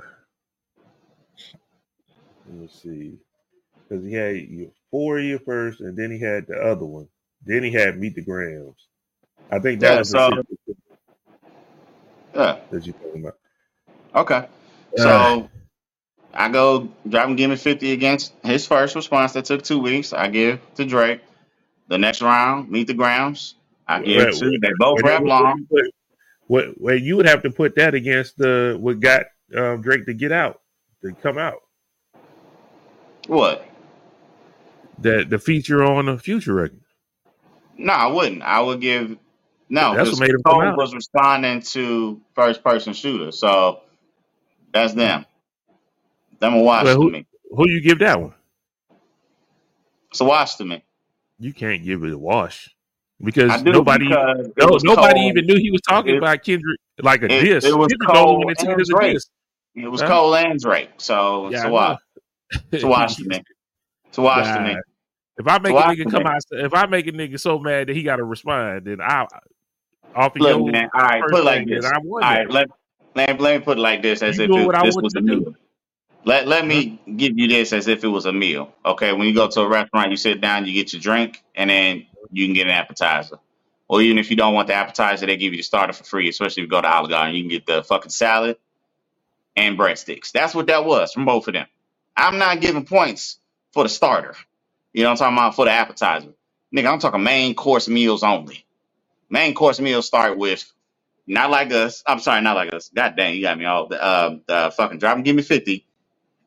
Speaker 1: let me see. Because he had Euphoria first and then he had the other one. Then he had Meet the Grams. I think that
Speaker 2: Yeah,
Speaker 1: was the
Speaker 2: so
Speaker 1: six
Speaker 2: yeah.
Speaker 1: that you talking about.
Speaker 2: Okay.
Speaker 1: Uh,
Speaker 2: So I go drop and give me fifty against his first response that took two weeks. I give to Drake. The next round, Meet the Grounds. I give
Speaker 1: what,
Speaker 2: to they both
Speaker 1: what,
Speaker 2: rap
Speaker 1: what, what,
Speaker 2: long.
Speaker 1: what, what, what you would have to put that against the what got um, Drake to get out, to come out.
Speaker 2: What?
Speaker 1: The the feature on the Future record.
Speaker 2: No, I wouldn't. I would give no,
Speaker 1: That's what
Speaker 2: because
Speaker 1: made him come
Speaker 2: Cole
Speaker 1: out.
Speaker 2: was responding to first person shooter. So that's them. Them a wash
Speaker 1: Well,
Speaker 2: to
Speaker 1: who
Speaker 2: me.
Speaker 1: who you give that one?
Speaker 2: It's a wash to me.
Speaker 1: You can't give it a wash
Speaker 2: I
Speaker 1: because
Speaker 2: do
Speaker 1: nobody
Speaker 2: because it
Speaker 1: no
Speaker 2: was
Speaker 1: nobody
Speaker 2: Cole.
Speaker 1: even knew he was talking
Speaker 2: It
Speaker 1: about Kendrick like a
Speaker 2: it, it
Speaker 1: diss.
Speaker 2: was
Speaker 1: Kendrick the only one
Speaker 2: Cole
Speaker 1: that took it
Speaker 2: and
Speaker 1: as a
Speaker 2: Drake.
Speaker 1: diss.
Speaker 2: It was
Speaker 1: Huh?
Speaker 2: Cole and Drake. So it's
Speaker 1: Yeah,
Speaker 2: a
Speaker 1: I
Speaker 2: wash.
Speaker 1: know.
Speaker 2: It's a wash to me. It's a wash to
Speaker 1: Nah,
Speaker 2: me.
Speaker 1: if I
Speaker 2: It's a
Speaker 1: make a
Speaker 2: wash
Speaker 1: nigga
Speaker 2: to
Speaker 1: come
Speaker 2: me.
Speaker 1: out, if I make a nigga so mad that he got to respond, then I off of
Speaker 2: Look,
Speaker 1: your
Speaker 2: man. All right, put
Speaker 1: first
Speaker 2: it like
Speaker 1: thing, then
Speaker 2: this.
Speaker 1: I won
Speaker 2: All
Speaker 1: that.
Speaker 2: right, let let, let me put it like this, as
Speaker 1: You
Speaker 2: if
Speaker 1: doing
Speaker 2: it,
Speaker 1: what I
Speaker 2: this
Speaker 1: want
Speaker 2: was a
Speaker 1: you to do?
Speaker 2: meal. Let let
Speaker 1: Huh?
Speaker 2: me give you this as if it was a meal. Okay, when you go to a restaurant, you sit down, you get your drink, and then you can get an appetizer. Or even if you don't want the appetizer, they give you the starter for free. Especially if you go to Olive Garden, you can get the fucking salad and breadsticks. That's what that was from both of them. I'm not giving points for the starter. You know what I'm talking about? For the appetizer. Nigga, I'm talking main course meals only. Main course meals start with not like us. I'm sorry, not like us. God dang, you got me all the uh, the fucking drop and give me fifty.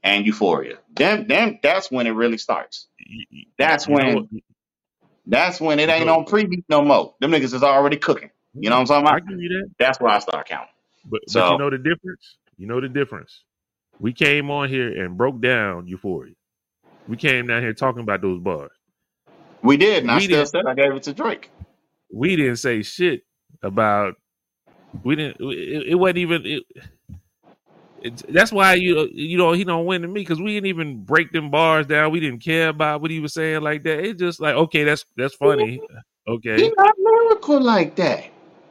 Speaker 2: and Euphoria. Then, then that's when it really starts. That's
Speaker 1: you know,
Speaker 2: when that's when it
Speaker 1: you
Speaker 2: ain't
Speaker 1: know,
Speaker 2: on preview no more. Them niggas is already cooking. You know what I'm talking
Speaker 1: I
Speaker 2: about?
Speaker 1: give you that.
Speaker 2: That's where I start counting.
Speaker 1: But
Speaker 2: So,
Speaker 1: but you know the difference? You know the difference. We came on here and broke down Euphoria. We came down here talking about those bars.
Speaker 2: we did, and I
Speaker 1: We
Speaker 2: still
Speaker 1: didn't
Speaker 2: said I gave it to Drake.
Speaker 1: we didn't say shit about we didn't it, it wasn't even it, it, that's why you you know he don't win to me because we didn't even break them bars down. We didn't care about what he was saying like that. It's just like, okay, that's that's funny. Okay.
Speaker 2: He not lyrical like that.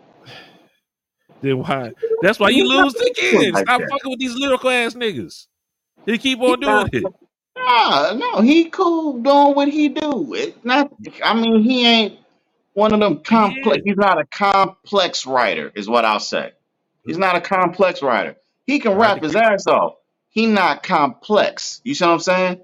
Speaker 1: Then why? That's why
Speaker 2: He
Speaker 1: you
Speaker 2: not
Speaker 1: lose
Speaker 2: lyrical
Speaker 1: again.
Speaker 2: like
Speaker 1: Stop
Speaker 2: that.
Speaker 1: fucking with these lyrical ass niggas. He keep
Speaker 2: He
Speaker 1: on doing
Speaker 2: not.
Speaker 1: it.
Speaker 2: Nah, no, he cool doing what he do. It's not. I mean, he ain't one of them
Speaker 1: He
Speaker 2: complex.
Speaker 1: is.
Speaker 2: He's not a complex writer, is what I'll say. He's not a complex writer. He can
Speaker 1: Not the
Speaker 2: rap his
Speaker 1: kid.
Speaker 2: ass off. He not complex. You see what I'm saying?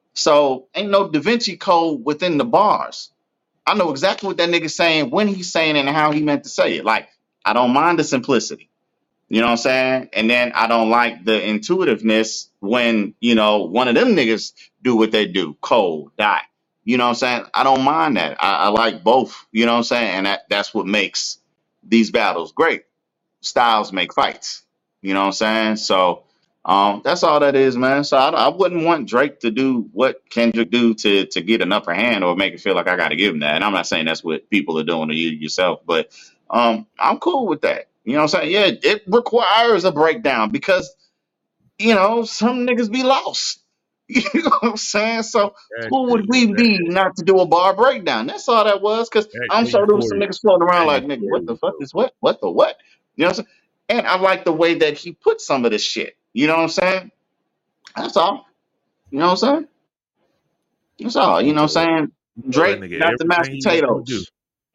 Speaker 2: So ain't no Da Vinci Code within the bars. I know exactly what that nigga's saying, when he's saying it, and how he meant to say it. Like, I don't mind the simplicity. You know what I'm saying? And then I don't like the intuitiveness when, you know, one of them niggas do what they do, cold, die. You know what I'm saying? I don't mind that. I, I like both. You know what I'm saying? And that, that's what makes these battles great. Styles make fights. You know what I'm saying? So um, that's all that is, man. So I, I wouldn't want Drake to do what Kendrick do to to get an upper hand or make it feel like I got to give him that. And I'm not saying that's what people are doing to you yourself, but um, I'm cool with that. You know what I'm saying? Yeah, it requires a breakdown because, you know, some niggas be lost. You know what I'm saying? So
Speaker 1: That,
Speaker 2: who would we
Speaker 1: that,
Speaker 2: be not to do a bar breakdown? That's all that was. Because
Speaker 1: that,
Speaker 2: I'm
Speaker 1: that
Speaker 2: sure there was some
Speaker 1: Euphoria.
Speaker 2: niggas floating around
Speaker 1: That
Speaker 2: like, nigga, what the
Speaker 1: Euphoria.
Speaker 2: fuck is what? What the what? You know what I'm saying? And I like the way that he put some of this shit. You know what I'm saying? That's all. You know what I'm saying? That's all. You
Speaker 1: He
Speaker 2: know what
Speaker 1: told
Speaker 2: I'm saying?
Speaker 1: he told that
Speaker 2: Drake
Speaker 1: nigga
Speaker 2: got the mashed
Speaker 1: everything he was gonna do.
Speaker 2: potatoes.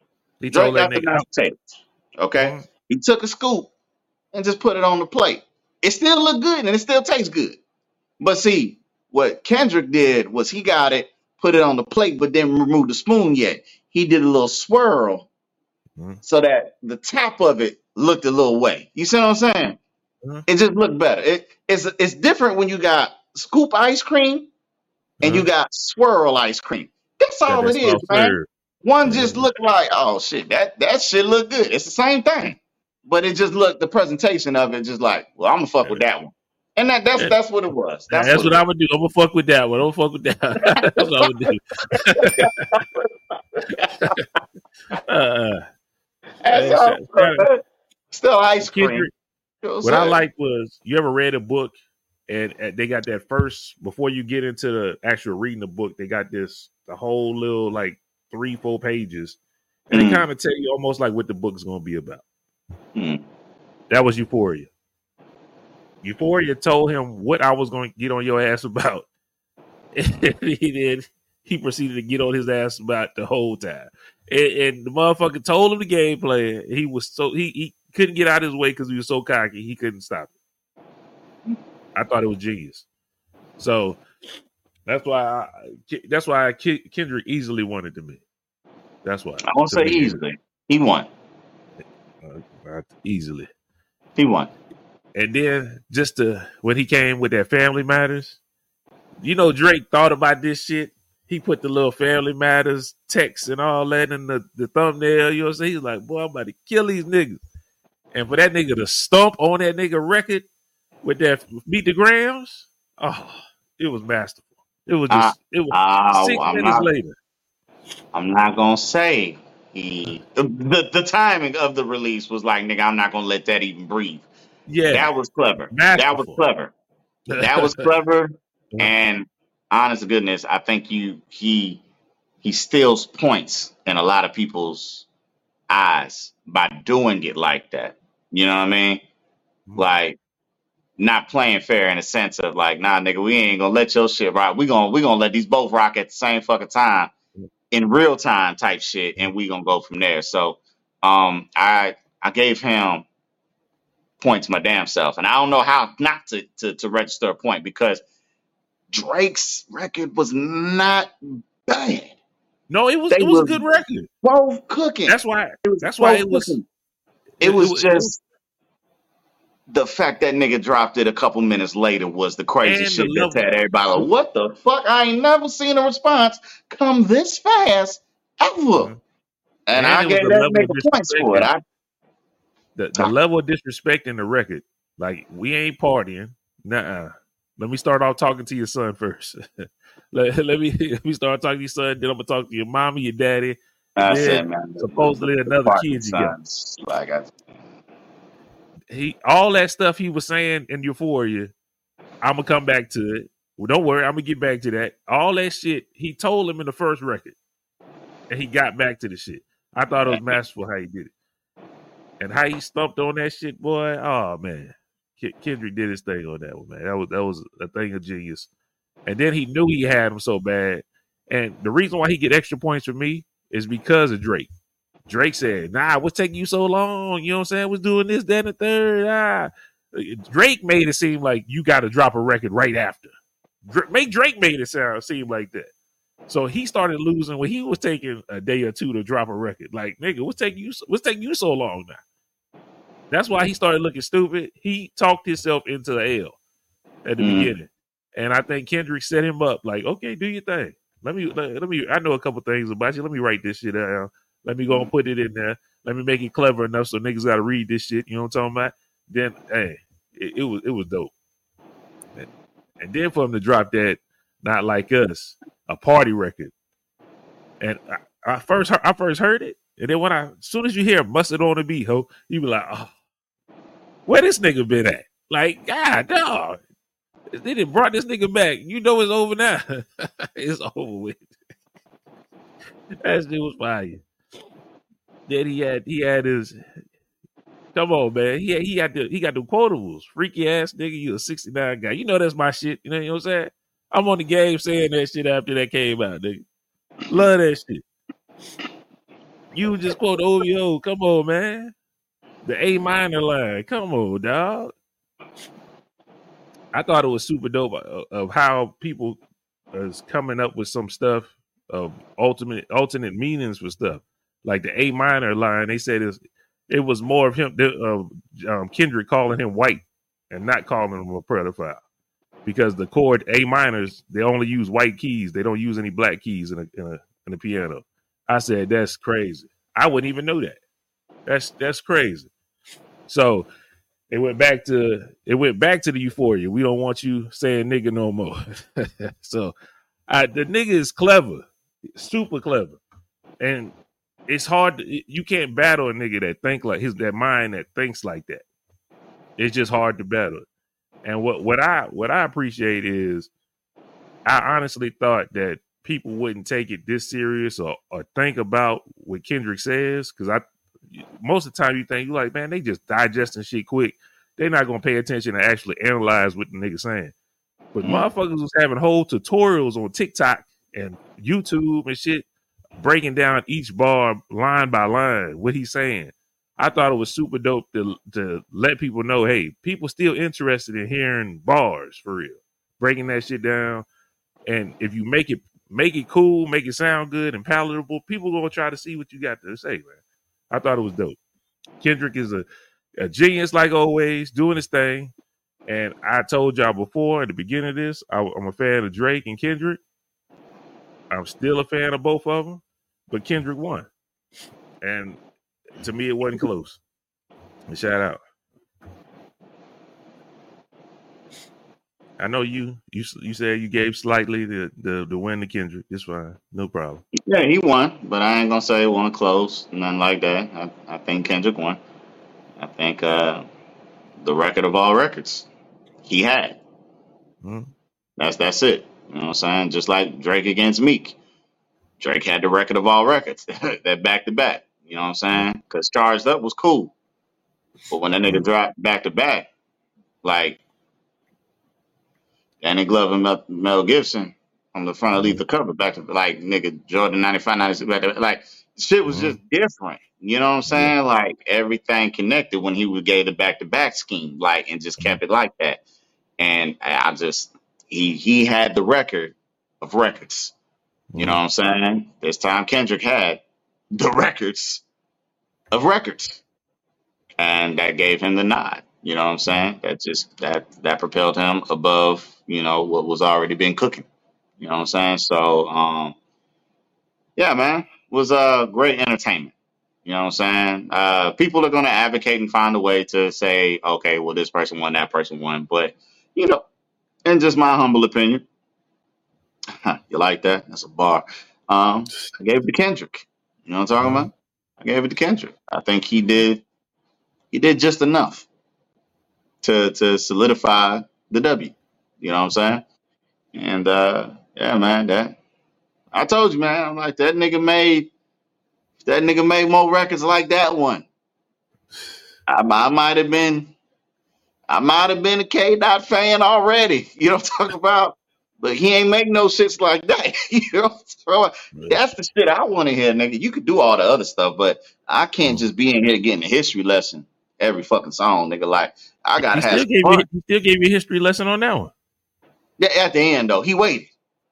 Speaker 1: He
Speaker 2: Drake
Speaker 1: told that
Speaker 2: got the
Speaker 1: nigga
Speaker 2: mashed
Speaker 1: out.
Speaker 2: potatoes. Okay?
Speaker 1: Mhm.
Speaker 2: He took a scoop and just put it on the plate. It still looked good and it still tastes good. But see, what Kendrick did was he got it, put it on the plate, but didn't remove the spoon yet. He did a little swirl
Speaker 1: Mhm.
Speaker 2: so that the top of it looked a little way. You see what I'm saying?
Speaker 1: Mhm.
Speaker 2: It just looked better. It, it's it's different when you got scoop ice cream and you
Speaker 1: Mhm.
Speaker 2: got swirl ice cream. That's
Speaker 1: Got
Speaker 2: all
Speaker 1: that
Speaker 2: it is,
Speaker 1: soft
Speaker 2: man.
Speaker 1: serve.
Speaker 2: One just
Speaker 1: Mhm.
Speaker 2: looked like, oh shit, that that shit look good. It's the same thing, but it just looked the presentation of it just like, well, I'm gonna fuck with that one, and that that's
Speaker 1: Yeah.
Speaker 2: that's what it was.
Speaker 1: Yeah,
Speaker 2: That's
Speaker 1: that's
Speaker 2: what it
Speaker 1: what I'm
Speaker 2: was.
Speaker 1: gonna do. I'm gonna fuck with that one. I'm gonna fuck with that. That's what I'm gonna do. uh,
Speaker 2: That's
Speaker 1: uh,
Speaker 2: all.
Speaker 1: shout- shout out-
Speaker 2: Still ice cream.
Speaker 1: Kendrick.
Speaker 2: You know what
Speaker 1: What I
Speaker 2: I'm saying?
Speaker 1: like was you ever read a book and, and they got that first before you get into the actual reading the book, they got this the whole little like three, four pages, and it
Speaker 2: Mm,
Speaker 1: kind of tell you almost like what the book's gonna be about.
Speaker 2: mm.
Speaker 1: That was Euphoria. Euphoria told him what I was going to get on your ass about. And he did. He proceeded to get on his ass about the whole time. And, and the motherfucker told him the game plan. He was so he, he couldn't get out of his way because he was so cocky. He couldn't stop it. I thought it was genius. So that's why I, that's why Kendrick easily wanted to me. That's why
Speaker 2: I won't
Speaker 1: to
Speaker 2: say
Speaker 1: me
Speaker 2: easily. He won.
Speaker 1: uh, easily.
Speaker 2: He won.
Speaker 1: And then just to when he came with that Family Matters, you know Drake thought about this shit. He put the little Family Matters text and all that in the, the thumbnail. You know what I'm saying? He's like, boy, I'm about to kill these niggas. And for that nigga to stomp on that nigga record with that Meet the Grams, oh, it was masterful. It was
Speaker 2: I,
Speaker 1: just, it was
Speaker 2: I,
Speaker 1: six
Speaker 2: I'm
Speaker 1: minutes
Speaker 2: not.
Speaker 1: later.
Speaker 2: I'm not gonna say he. The, the timing of the release was like, nigga, I'm not gonna let that even breathe.
Speaker 1: Yeah,
Speaker 2: That was clever. That was
Speaker 1: masterful.
Speaker 2: clever. That was clever. And honest to goodness, I think you he he steals points in a lot of people's eyes by doing it like that. You know what I mean? Like not playing fair in a sense of like, nah, nigga, we ain't gonna let your shit rock. We gonna we gonna let these both rock at the same fucking time in real time type shit, and we gonna go from there. So, um, I I gave him points my damn self, and I don't know how not to to, to register a point because Drake's record was not bad.
Speaker 1: No, it was
Speaker 2: They
Speaker 1: it was a
Speaker 2: were
Speaker 1: good record.
Speaker 2: both cooking.
Speaker 1: That's why.
Speaker 2: It was
Speaker 1: That's why
Speaker 2: both
Speaker 1: it was.
Speaker 2: cooking. It
Speaker 1: It, it,
Speaker 2: was
Speaker 1: was- it was
Speaker 2: just the fact that nigga dropped it a couple minutes later was the crazy
Speaker 1: And the
Speaker 2: shit that
Speaker 1: level.
Speaker 2: had everybody like, what the fuck? I ain't never seen a response come this fast ever.
Speaker 1: Uh,
Speaker 2: And
Speaker 1: and
Speaker 2: I
Speaker 1: it was
Speaker 2: gave
Speaker 1: the
Speaker 2: that
Speaker 1: level of
Speaker 2: nigga points for it.
Speaker 1: disrespect.
Speaker 2: I,
Speaker 1: The the
Speaker 2: I
Speaker 1: level of disrespect in the record. Like, we ain't partying. Nuh-uh. Let me start off talking to your son first. let, let me let me start talking to your son. Then I'm gonna talk to your mommy, your daddy, and
Speaker 2: I
Speaker 1: then
Speaker 2: said, man, the, the,
Speaker 1: supposedly
Speaker 2: the, the
Speaker 1: another kid you got.
Speaker 2: Parkinson's, like I,
Speaker 1: He all that stuff he was saying in Euphoria. I'm gonna come back to it. Well, don't worry, I'm gonna get back to that. All that shit he told him in the first record, and he got back to the shit. I thought it was masterful how he did it, and how he stumped on that shit, boy. Oh man, K- Kendrick did his thing on that one, man. That was that was a thing of genius. And then he knew he had him so bad, and the reason why he get extra points from me is because of Drake. Drake said, "Nah, what's taking you so long? You know what I'm saying? Was doing this, that, and the third. Ah." Drake made it seem like you got to drop a record right after. Dr- Make Drake made it sound seem like that. So he started losing when he was taking a day or two to drop a record. Like, nigga, what's taking you? What's taking you so long now? That's why he started looking stupid. He talked himself into the L at the
Speaker 2: mm,
Speaker 1: beginning, and I think Kendrick set him up. Like, okay, do your thing. Let me, let, let me. I know a couple things about you. Let me write this shit down. Let me go and put it in there. Let me make it clever enough so niggas got to read this shit. You know what I'm talking about? Then, hey, it, it was it was dope. And, and then for him to drop that, Not Like Us, a party record, and I, I first heard, I first heard it, and then when I, as soon as you hear "Mustard on the Beat," ho, you be like, oh, where this nigga been at? Like, God, dog, they done brought this nigga back. You know it's over now. It's over with. That shit was fire. Then he had he had his. Come on, man. He he got the he got the quotables. Freaky ass nigga, you a sixty-nine guy. You know that's my shit. You know, you know what I'm saying? I'm on the game saying that shit after that came out, nigga. Love that shit. You just quote O V O. Come on, man. The A minor line. Come on, dog. I thought it was super dope of, of how people is coming up with some stuff of ultimate alternate meanings for stuff. Like the A minor line, they said it's, it was more of him, uh, um, Kendrick calling him white and not calling him a pedophile. Because the chord A minors, they only use white keys. They don't use any black keys in a, in a in a piano. I said, that's crazy. I wouldn't even know that. That's that's crazy. So it went back to it went back to the Euphoria. We don't want you saying nigga no more. So I, the nigga is clever, super clever, and it's hard. To, you can't battle a nigga that think like his that mind that thinks like that. It's just hard to battle. And what, what I what I appreciate is I honestly thought that people wouldn't take it this serious or, or think about what Kendrick says, because I most of the time you think you like, man, they just digesting shit quick. They're not gonna pay attention and actually analyze what the nigga saying. But motherfuckers was having whole tutorials on TikTok and YouTube and shit, breaking down each bar line by line, what he's saying. I thought it was super dope to to let people know, hey, people still interested in hearing bars for real, breaking that shit down. And if you make it make it cool, make it sound good and palatable, people gonna try to see what you got to say, man. I thought it was dope. Kendrick is a, a genius like always, doing his thing. And I told y'all before at the beginning of this, I, I'm a fan of Drake and Kendrick. I'm still a fan of both of them, but Kendrick won. And to me, it wasn't close. Shout out. I know you you you said you gave slightly the, the, the win to Kendrick. It's fine. No problem.
Speaker 2: Yeah, he won, but I ain't gonna say it won close, nothing like that. I, I think Kendrick won. I think uh, the record of all records he had.
Speaker 1: Hmm.
Speaker 2: That's that's it. You know what I'm saying? Just like Drake against Meek. Drake had the record of all records, that back to back. You know what I'm saying? Because Charged Up was cool, but when that nigga
Speaker 1: Hmm.
Speaker 2: dropped back to back, like Danny Glover and Mel, Mel Gibson on the front of
Speaker 1: Hmm.
Speaker 2: Lethal Cover, back to like nigga Jordan ninety-five, ninety-six, back to, like shit was
Speaker 1: Hmm.
Speaker 2: just different. You know what I'm
Speaker 1: Yeah.
Speaker 2: saying? Like everything connected when he would gave the back to back scheme, like and just
Speaker 1: Hmm.
Speaker 2: kept it like that. And I just he he had the record of records. You know
Speaker 1: Hmm.
Speaker 2: what I'm saying? This time Kendrick had the records of records. And that gave him the nod. You know what I'm saying? That just that that propelled him above, you know, what was already been cooking. You know what I'm saying? So um yeah, man, it was uh great entertainment. You know what I'm saying? Uh people are gonna advocate and find a way to say, okay, well this person won, that person won. But, you know, in just my humble opinion, you like that? That's a bar. Um, I gave it to Kendrick. You know what I'm talking
Speaker 1: Mhm.
Speaker 2: about? I gave it to Kendrick. I think he did he did just enough to to solidify the W. You know what I'm saying? And uh yeah, man, that I told you, man, I'm like that nigga made that nigga made more records like that one. I, I might have been I might have been a K Dot fan already. You know what I'm talking about? But he ain't make no shits like that. You know, so that's the shit I want to hear, nigga. You could do all the other stuff, but I can't
Speaker 1: Mhm.
Speaker 2: just be in here getting a history lesson every fucking song, nigga. Like I
Speaker 1: He
Speaker 2: gotta have
Speaker 1: still
Speaker 2: some
Speaker 1: gave you
Speaker 2: fun.
Speaker 1: he still gave you a history lesson on that one.
Speaker 2: Yeah, at the end though, he waited,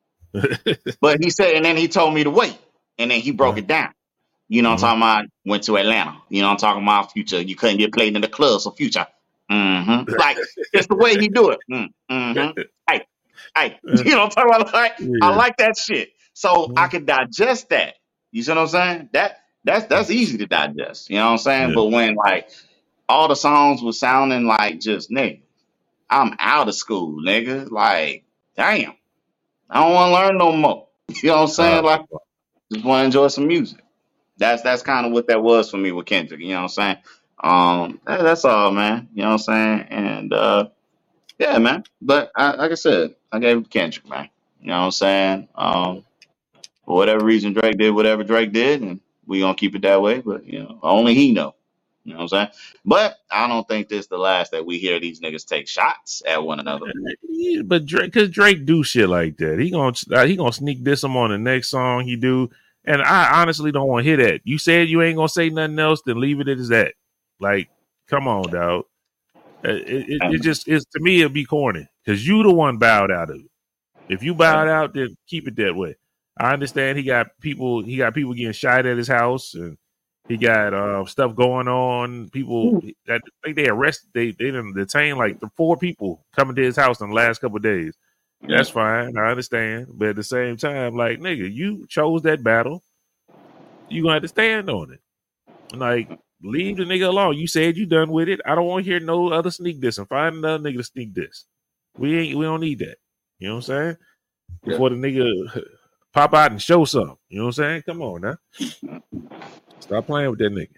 Speaker 2: but he said, and then he told me to wait, and then he broke
Speaker 1: Uh-huh.
Speaker 2: it down. You know what
Speaker 1: Uh-huh.
Speaker 2: I'm talking about? Went to Atlanta. You know what I'm talking about? Future. You couldn't get played in the club, so Future. Mm-hmm. Like it's the way he do it. Mm, mm-hmm. Hey, hey.
Speaker 1: Uh,
Speaker 2: You know what I'm talking about? Like I
Speaker 1: yeah.
Speaker 2: like that shit. So I
Speaker 1: Mhm.
Speaker 2: could digest that. You see what I'm saying? That that's that's easy to digest. You know what I'm saying?
Speaker 1: Yeah.
Speaker 2: But when like all the songs were sounding like just nigga, I'm out of school, nigga. Like, damn. I don't want to learn no more. You know what I'm
Speaker 1: Uh,
Speaker 2: saying? Like just want to enjoy some music. That's that's kind of what that was for me with Kendrick. You know what I'm saying? Um, that- that's all, man. You know what I'm saying? And uh, yeah, man. But I, like I said, I gave it to Kendrick, man. You know what I'm saying? Um, for whatever reason, Drake did whatever Drake did, and we gonna keep it that way. But you know, only he know. You know what I'm saying? But I don't think this the last that we hear these niggas take shots at one another.
Speaker 1: yeah, but Drake, cause Drake do shit like that. He gonna uh, he gonna sneak this him on the next song he do, and I honestly don't want to hear that. You said you ain't gonna say nothing else, then leave it as that. Like, come on, dog. Uh, It, it, it
Speaker 2: And,
Speaker 1: just is to me. It'd be corny because you the one bowed out of it. If you bowed out, then keep it that way. I understand he got people. He got people getting shot at his house, and he got uh, stuff going on. People, I think they arrested. They they didn't detain like the four people coming to his house in the last couple of days.
Speaker 2: yeah,
Speaker 1: That's fine. I understand, but at the same time, like nigga, you chose that battle. You gonna have to stand on it. Like leave the nigga alone. You said you done with it. I don't want to hear no other sneak this and find another nigga to sneak this. We ain't. We don't need that. You know what I'm saying?
Speaker 2: yeah.
Speaker 1: Before the nigga pop out and show something. You know what I'm saying? Come on now. Stop playing with that nigga.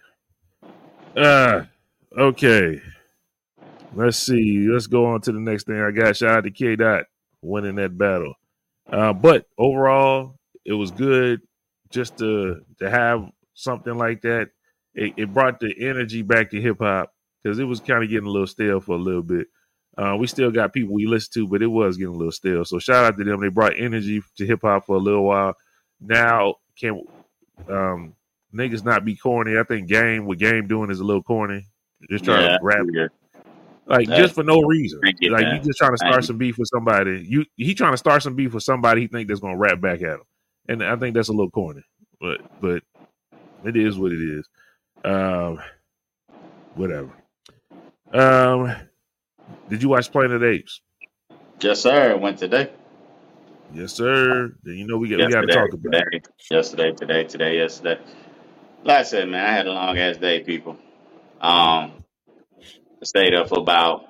Speaker 1: Uh okay. Let's see. Let's go on to the next thing I got. Shout out to K Dot winning that battle. Uh, but overall, it was good just to to have something like that. It, it brought the energy back to hip hop because it was kind of getting a little stale for a little bit. Uh, we still got people we listen to, but it was getting a little stale. So shout out to them. They brought energy to hip hop for a little while. Now can um, niggas not be corny? I think Game what Game doing is a little corny. Just trying to
Speaker 2: Yeah,
Speaker 1: rap
Speaker 2: yeah.
Speaker 1: like
Speaker 2: That,
Speaker 1: just for no reason.
Speaker 2: I get
Speaker 1: Like you
Speaker 2: that.
Speaker 1: just trying to
Speaker 2: I
Speaker 1: start some beef with somebody. You he trying to start some beef with somebody he think that's gonna rap back at him. And I think that's a little corny. But but it is what it is. Um whatever. Um did you watch Planet of the Apes?
Speaker 2: Yes, sir. Went today.
Speaker 1: Yes, sir. Then you know we got we gotta
Speaker 2: Yesterday,
Speaker 1: talk about it.
Speaker 2: today, yesterday, today, today, yesterday. Like I said, man, I had a long ass day, people.
Speaker 1: Mm,
Speaker 2: Um, I stayed up for about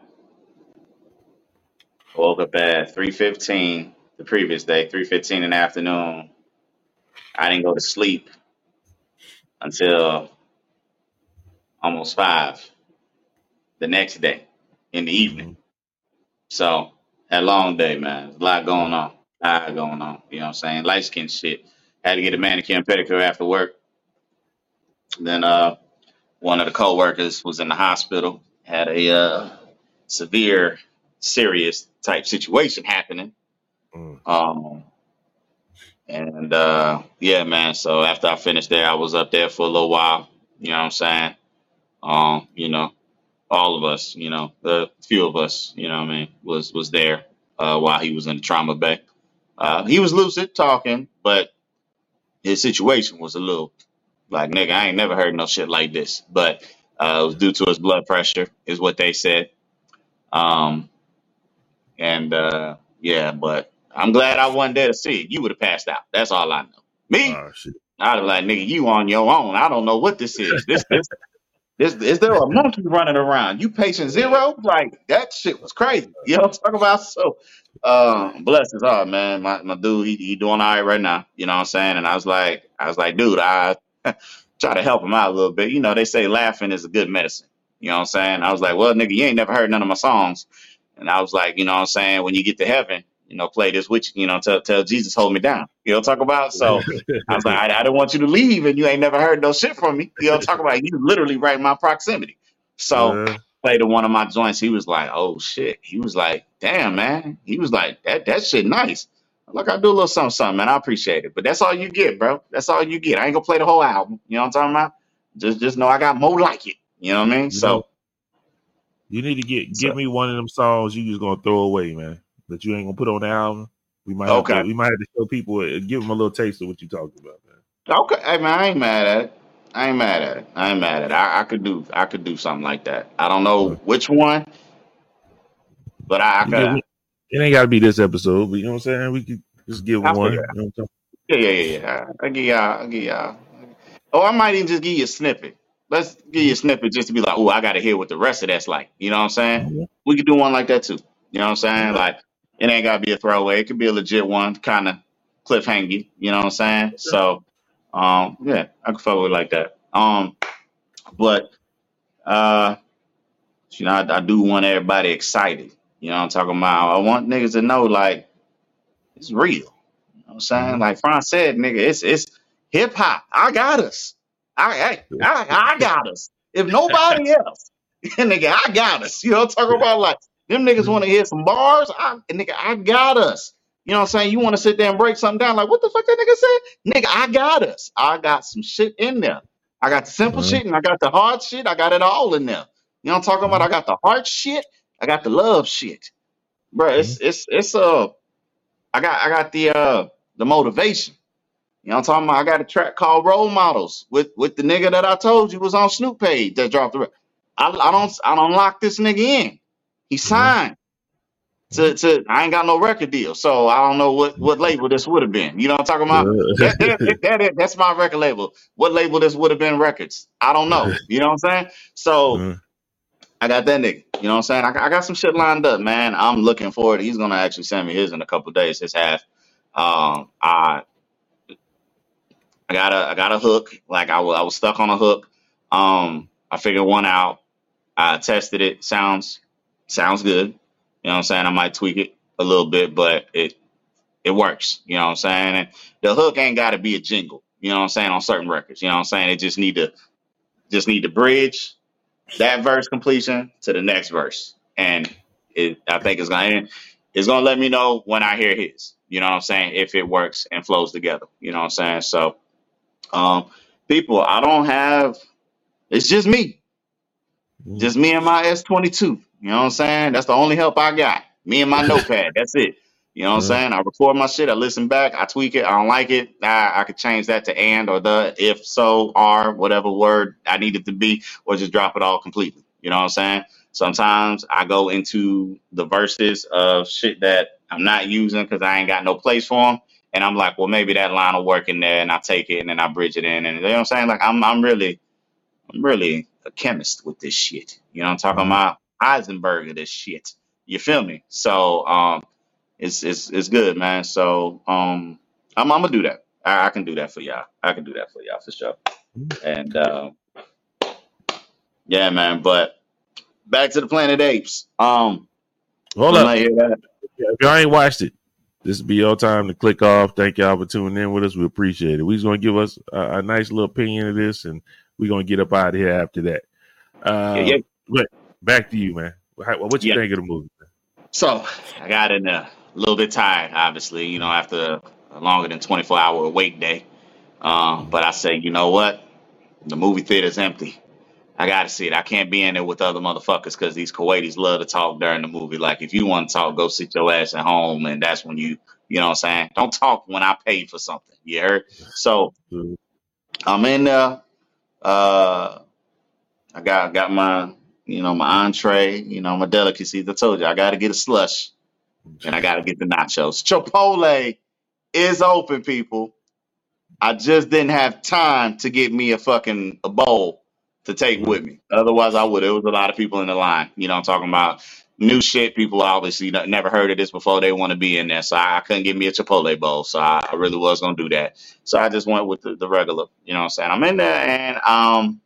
Speaker 2: woke up at three fifteen the previous day, three fifteen in the afternoon. I didn't go to sleep until almost five the next day in the evening.
Speaker 1: mm,
Speaker 2: So had a long day, man. There's a lot going
Speaker 1: mm,
Speaker 2: on. A lot going on. You know what I'm saying? Light skin shit. Had to get a manicure and pedicure after work. Then uh one of the coworkers was in the hospital, had a uh, severe, serious type situation happening.
Speaker 1: mm.
Speaker 2: Um, and uh, yeah, man. So after I finished there, I was up there for a little while. You know what I'm saying? Um, you know, all of us, you know, the few of us, you know what I mean, was was there uh, while he was in the trauma bay. Uh, he was lucid talking, but his situation was a little like, nigga, I ain't never heard no shit like this. But Uh, it was due to his blood pressure, is what they said. Um, and uh, yeah, but I'm glad I wasn't there to see it. You would have passed out. That's all I know. Me,
Speaker 1: Oh shit.
Speaker 2: I'd be like, nigga, you on your own. I don't know what this is. This, this, this, is there a monkey running around? You patient zero? Like that shit was crazy. You know what I'm talking about? So, um, bless his heart, man. My my dude, he, he doing all right right now. You know what I'm saying? And I was like, I was like, dude, I try to help him out a little bit. You know, they say laughing is a good medicine. You know what I'm saying? I was like, well, nigga, you ain't never heard none of my songs. And I was like, you know what I'm saying? When you get to heaven, you know, play this with you, you know, tell, tell Jesus, hold me down. You know, talk about. So I was like, I, I don't want you to leave and you ain't never heard no shit from me. You know, talk about. You literally right in my proximity. So
Speaker 1: Uh,
Speaker 2: played to one of my joints. He was like, oh shit. He was like, damn, man. He was like, that that shit nice. Look, I do a little something, something, man. I appreciate it. But that's all you get, bro. That's all you get. I ain't gonna play the whole album. You know what I'm talking about? Just just know I got more like it. You know what I mean?
Speaker 1: you
Speaker 2: So.
Speaker 1: know, you need to get
Speaker 2: so
Speaker 1: give me one of them songs you just gonna throw away, man. That you ain't gonna put on the album. We might have
Speaker 2: okay.
Speaker 1: to. We might have to show people, uh, give them a little taste of what you talking about, man.
Speaker 2: Okay, hey man, I ain't mad at it. I ain't mad at it. I ain't mad at it. I, I could do, I could do something like that. I don't know
Speaker 1: Uh,
Speaker 2: which one, but I, I
Speaker 1: you
Speaker 2: could.
Speaker 1: give me, it ain't got to be this episode, but you know what I'm saying. We could just give
Speaker 2: I'll
Speaker 1: one.
Speaker 2: figure it out.
Speaker 1: You know what I'm
Speaker 2: Yeah, yeah, yeah, yeah. I give y'all, I give y'all. Oh, I might even just give you a snippet. Let's give you a snippet just to be like, oh, I got to hear what the rest of that's like. You know what I'm saying?
Speaker 1: saying?
Speaker 2: We could do one like that too. You know what I'm saying?
Speaker 1: Yeah.
Speaker 2: Like, it ain't got to be a throwaway. It could be a legit one, kind of cliffhanger. You know what I'm saying? So, um, yeah, I could fuck with it like that. Um, but uh. You know, I, I do want everybody excited. You know what I'm talking about? I want niggas to know, like, it's real. You know what I'm saying?
Speaker 1: Mm-hmm.
Speaker 2: Like Franz said, nigga, it's it's hip hop. I got us. I, I I I got us. If nobody else, nigga, I got us. You know what I'm talking about? Like, them niggas want to hear some bars. I, nigga, I got us. You know what I'm saying? You want to sit there and break something down, like, what the fuck that nigga said? Nigga, I got us. I got some shit in there. I got the simple
Speaker 1: Mm-hmm.
Speaker 2: shit and I got the hard shit. I got it all in there. You know what I'm talking about? I got the heart shit. I got the love shit, bro. It's it's it's uh, I got I got the uh the motivation. You know what I'm talking about? I got a track called Role Models with with the nigga that I told you was on Snoop page that dropped the. Re- I I don't I don't lock this nigga in. He signed to to. I ain't got no record deal, so I don't know what what label this would have been. You know what I'm talking about? That, that, that, that- that's my record label. What label this would have been? Records. I don't know. You know what I'm saying? So.
Speaker 1: Mm-hmm.
Speaker 2: I got that nigga. You know what I'm saying? I, I got some shit lined up, man. I'm looking forward. He's gonna actually send me his in a couple of days. His half. Um, I I got a I got a hook. Like I was I was stuck on a hook. Um, I figured one out. I tested it. Sounds sounds good. You know what I'm saying? I might tweak it a little bit, but it it works. You know what I'm saying? And the hook ain't got to be a jingle. You know what I'm saying? On certain records. You know what I'm saying? It just need to just need to bridge that verse completion to the next verse, and it, I think it's gonna it's gonna let me know when I hear his. You know what I'm saying? If it works and flows together. You know what I'm saying? So, um, people, I don't have. It's just me, just me and my S twenty-two. You know what I'm saying? That's the only help I got. Me and my notepad. That's it. You know what I'm saying? I record my shit. I listen back. I tweak it. I don't like it. I, I could change that to and or the, if, so, are, whatever word I need it to be, or just drop it all completely. You know what I'm saying? Sometimes I go into the verses of shit that I'm not using because I ain't got no place for them. And I'm like, well, maybe that line will work in there, and I take it and then I bridge it in. And you know what I'm saying? Like, I'm I'm really, I'm really a chemist with this shit. You know what I'm talking about? Heisenberg of this shit. You feel me? So, um, It's it's it's good, man. So um, I'm I'm gonna do that. I, I can do that for y'all. I can do that for y'all for sure. And uh, yeah, man. But back to the Planet Apes. Um,
Speaker 1: Hold
Speaker 2: when
Speaker 1: up.
Speaker 2: I hear that,
Speaker 1: If y'all ain't watched it, this will be your time to click off. Thank y'all for tuning in with us. We appreciate it. We're going to give us a, a nice little opinion of this, and we're going to get up out of here after that. Uh,
Speaker 2: yeah, yeah.
Speaker 1: But back to you, man. How, what you
Speaker 2: Yeah.
Speaker 1: think of the movie?
Speaker 2: So I got in a little bit tired, obviously. You know, after a longer than twenty-four hour wait day. Um, but I say, you know what? The movie theater's empty. I gotta see it. I can't be in there with other motherfuckers because these Kuwaitis love to talk during the movie. Like, if you want to talk, go sit your ass at home, and that's when you, you know what I'm saying? Don't talk when I pay for something. You heard? So I'm in there. Uh, I got got my you know my entree, you know my delicacies. I told you I got to get a slush and I got to get the nachos. Chipotle is open, people. I just didn't have time to get me a fucking a bowl to take with me. Otherwise, I would. There was a lot of people in the line. You know, I'm talking about new shit. People obviously n- never heard of this before. They want to be in there, so I, I couldn't get me a Chipotle bowl. So I, I really was gonna do that. So I just went with the, the regular. You know what I'm saying? I'm in there, and um,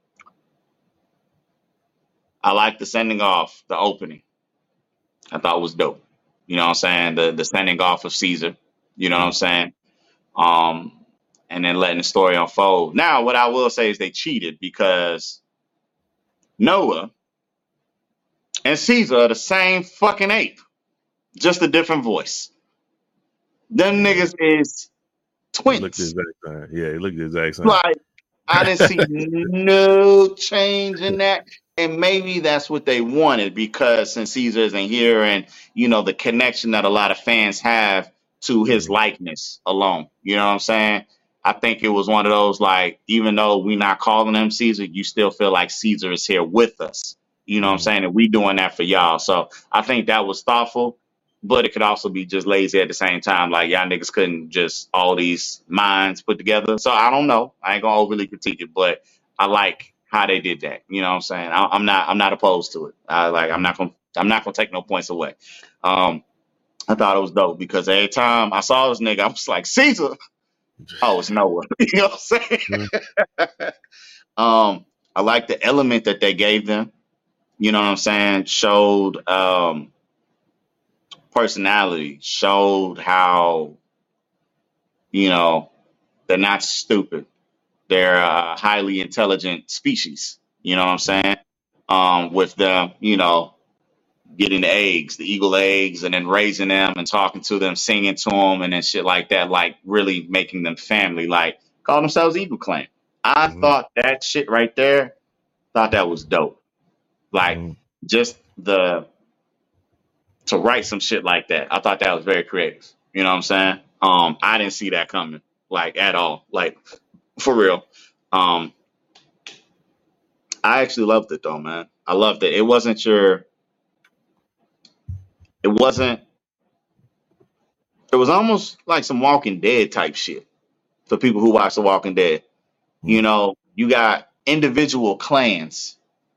Speaker 2: I like the sending off, the opening. I thought it was dope. You know what I'm saying? The the sending off of Caesar. You know what I'm saying? Um, and then letting the story unfold. Now, what I will say is they cheated because Noah and Caesar are the same fucking ape, just a different voice. Them niggas is
Speaker 1: He looked the
Speaker 2: twins.
Speaker 1: exact same. Yeah, he looked the exact same.
Speaker 2: Like, I didn't see no change in that. And maybe that's what they wanted because since Caesar isn't here and, you know, the connection that a lot of fans have to his likeness alone. You know what I'm saying? I think it was one of those, like, even though we're not calling him Caesar, you still feel like Caesar is here with us. You know what I'm saying? And we doing that for y'all. So I think that was thoughtful, but it could also be just lazy at the same time. Like y'all niggas couldn't just all these minds put together. So I don't know. I ain't gonna overly critique it, but I like how they did that. You know what I'm saying? I, I'm not. I'm not opposed to it. I like. I'm not gonna. I'm not gonna take no points away. Um, I thought it was dope because every time I saw this nigga, I was like Caesar. Oh, it's Noah. You know what I'm saying? um, I like the element that they gave them. You know what I'm saying? Showed um personality, showed how, you know, they're not stupid. They're a highly intelligent species. You know what I'm saying? Um, with them, you know, getting the eggs, the eagle eggs, and then raising them and talking to them, singing to them, and then shit like that, like really making them family, like call themselves Eagle Clan. I
Speaker 1: Mm-hmm.
Speaker 2: thought that shit right there, thought that was dope. Like
Speaker 1: Mm-hmm.
Speaker 2: just the to write some shit like that. I thought that was very creative. You know what I'm saying? Um, I didn't see that coming, like at all, like for real. Um, I actually loved it though, man. I loved it. It wasn't your. It wasn't. It was almost like some Walking Dead type shit for people who watch The Walking Dead. You know, you got individual clans,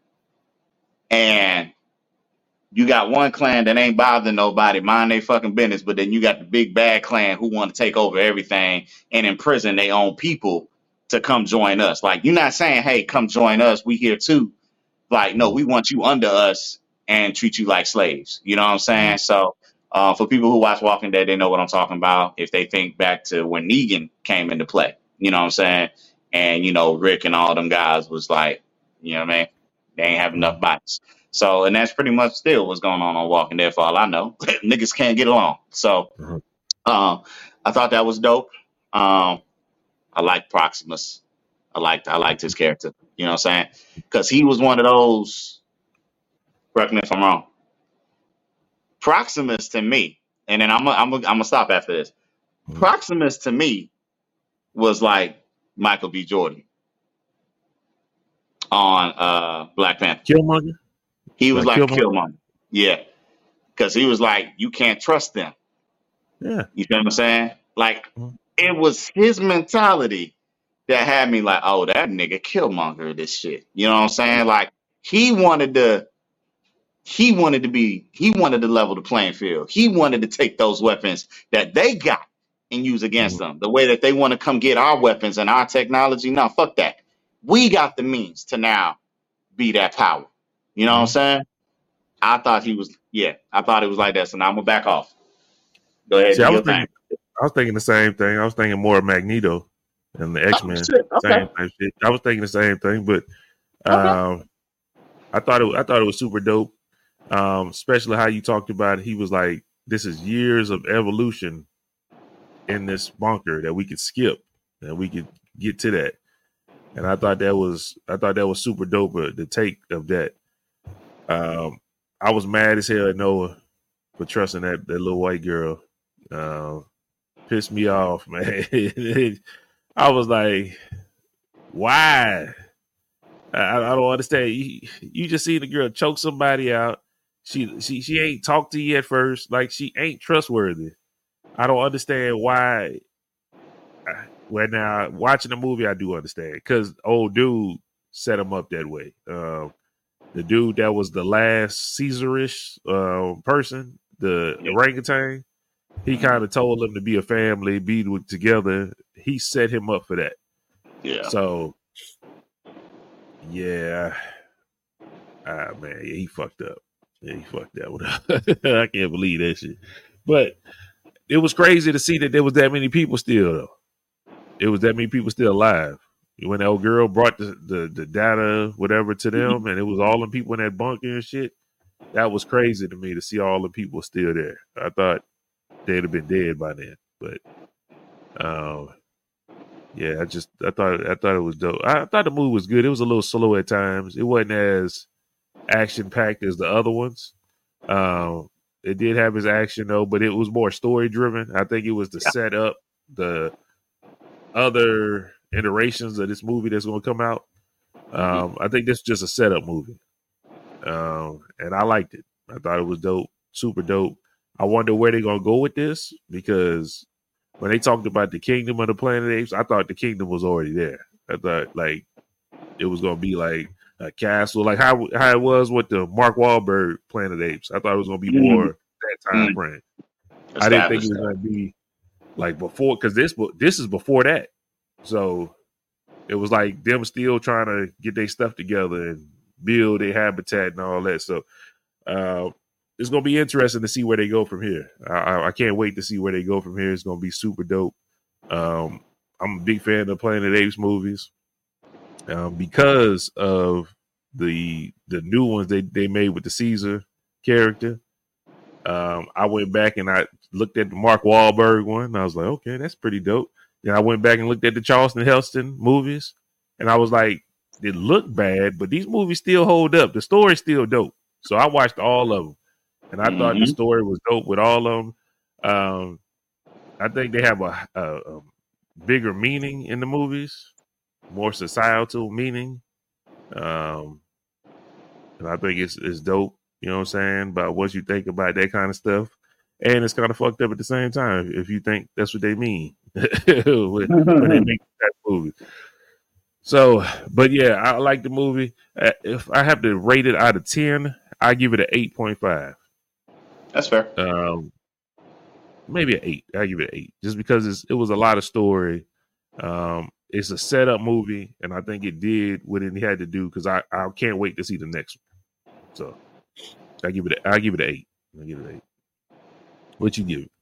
Speaker 2: and you got one clan that ain't bothering nobody, mind they fucking business, but then you got the big bad clan who want to take over everything and imprison their own people to come join us. Like, you're not saying, hey, come join us, we here too. Like, no, we want you under us and treat you like slaves. You know what I'm saying? So, uh, for people who watch Walking Dead, they know what I'm talking about. If they think back to when Negan came into play, you know what I'm saying? And, you know, Rick and all them guys was like, you know what I mean? They ain't have enough bodies. So, and that's pretty much still what's going on on Walking Dead for all I know. Niggas can't get along. So,
Speaker 1: Mm-hmm.
Speaker 2: um, I thought that was dope. Um, I liked Proximus. I liked I liked his character. You know what I'm saying? Because he was one of those. Correct me if I'm wrong. Proximus to me, and then I'm gonna I'm gonna I'm gonna stop after this.
Speaker 1: Mhm.
Speaker 2: Proximus to me was like Michael B. Jordan on uh, Black Panther.
Speaker 1: Killmonger?
Speaker 2: He was
Speaker 1: Like
Speaker 2: like
Speaker 1: Killmonger?
Speaker 2: Killmonger. Yeah, because he was like, you can't trust them.
Speaker 1: Yeah.
Speaker 2: You feel what I'm saying? Like,
Speaker 1: Mhm.
Speaker 2: it was his mentality that had me like, oh, that nigga Killmonger this shit. You know what I'm saying? Like, he wanted to, he wanted to be, he wanted to level the playing field. He wanted to take those weapons that they got and use against
Speaker 1: Mhm.
Speaker 2: them. The way that they want to come get our weapons and our technology, no, fuck that. We got the means to now be that power. You know what I'm
Speaker 1: Mhm.
Speaker 2: saying? I thought he was, yeah, I thought it was like that. So now I'm gonna back off. Go ahead,
Speaker 1: See,
Speaker 2: do
Speaker 1: I was
Speaker 2: your thing.
Speaker 1: thinking, I was thinking the same thing. I was thinking more of Magneto and the X
Speaker 2: Oh
Speaker 1: Men,
Speaker 2: shit. Okay.
Speaker 1: same type shit. I was thinking the same thing, but
Speaker 2: Okay.
Speaker 1: um, I thought it, I thought it was super dope. Um, especially how you talked about it. He was like, "This is years of evolution in this bunker that we could skip, and we could get to that." And I thought that was, I thought that was super dope. Uh, the take of that. Um, I was mad as hell at Noah for trusting that that little white girl. Uh, pissed me off, man. I was like, why? I, I don't understand. You, you just see the girl choke somebody out. She she she ain't talked to you at first. Like she ain't trustworthy. I don't understand why. Well, now watching the movie, I do understand because old dude set him up that way. Um, the dude that was the last Caesarish uh, person, the
Speaker 2: Yeah.
Speaker 1: orangutan, he kind of told them to be a family, be together. He set him up for that.
Speaker 2: Yeah.
Speaker 1: So, yeah, ah man, yeah, he fucked up. Yeah, he fucked that one up. I can't believe that shit. But it was crazy to see that there was that many people still, though. It was that many people still alive. When that old girl brought the, the, the data, whatever, to them, and it was all the people in that bunker and shit, that was crazy to me to see all the people still there. I thought they'd have been dead by then. But, um, yeah, I just, I thought, I thought it was dope. I, I thought the movie was good. It was a little slow at times. It wasn't as action-packed as the other ones. Um, it did have its action, though, but it was more story-driven. I think it was to set up the other iterations of this movie that's going to come out. Um, I think this is just a setup movie. Um, and I liked it. I thought it was dope, super dope. I wonder where they're going to go with this because when they talked about the kingdom of the Planet Apes, I thought the kingdom was already there. I thought like it was going to be like a castle, like how how it was with the Mark Wahlberg Planet Apes. I thought it was going to be more mm-hmm. that time frame. Mm-hmm. I didn't think it was going to be like before because this this is before that. So it was like them still trying to get their stuff together and build their habitat and all that. So uh, it's going to be interesting to see where they go from here. I, I can't wait to see where they go from here. It's going to be super dope. Um, I'm a big fan of Planet Apes movies um, because of the the new ones they, they made with the Caesar character. Um, I went back and I looked at the Mark Wahlberg one. And I was like, okay, that's pretty dope. Then I went back and looked at the Charlton Heston movies, and I was like, it looked bad, but these movies still hold up. The story's still dope. So I watched all of them, and I mm-hmm. thought the story was dope with all of them. Um, I think they have a, a, a bigger meaning in the movies, more societal meaning. Um, and I think it's, it's dope, you know what I'm saying, about what you think about that kind of stuff. And it's kind of fucked up at the same time if you think that's what they mean when, when they make that movie. So, but yeah, I like the movie. Uh, if I have to rate it out of ten, I give it an eight point five.
Speaker 2: That's fair.
Speaker 1: Um, maybe an eight. I give it an eight just because it's, it was a lot of story. Um, it's a setup movie, and I think it did what it had to do because I, I can't wait to see the next one. So I give it. A, I give it an eight. I give it an eight. What you give it?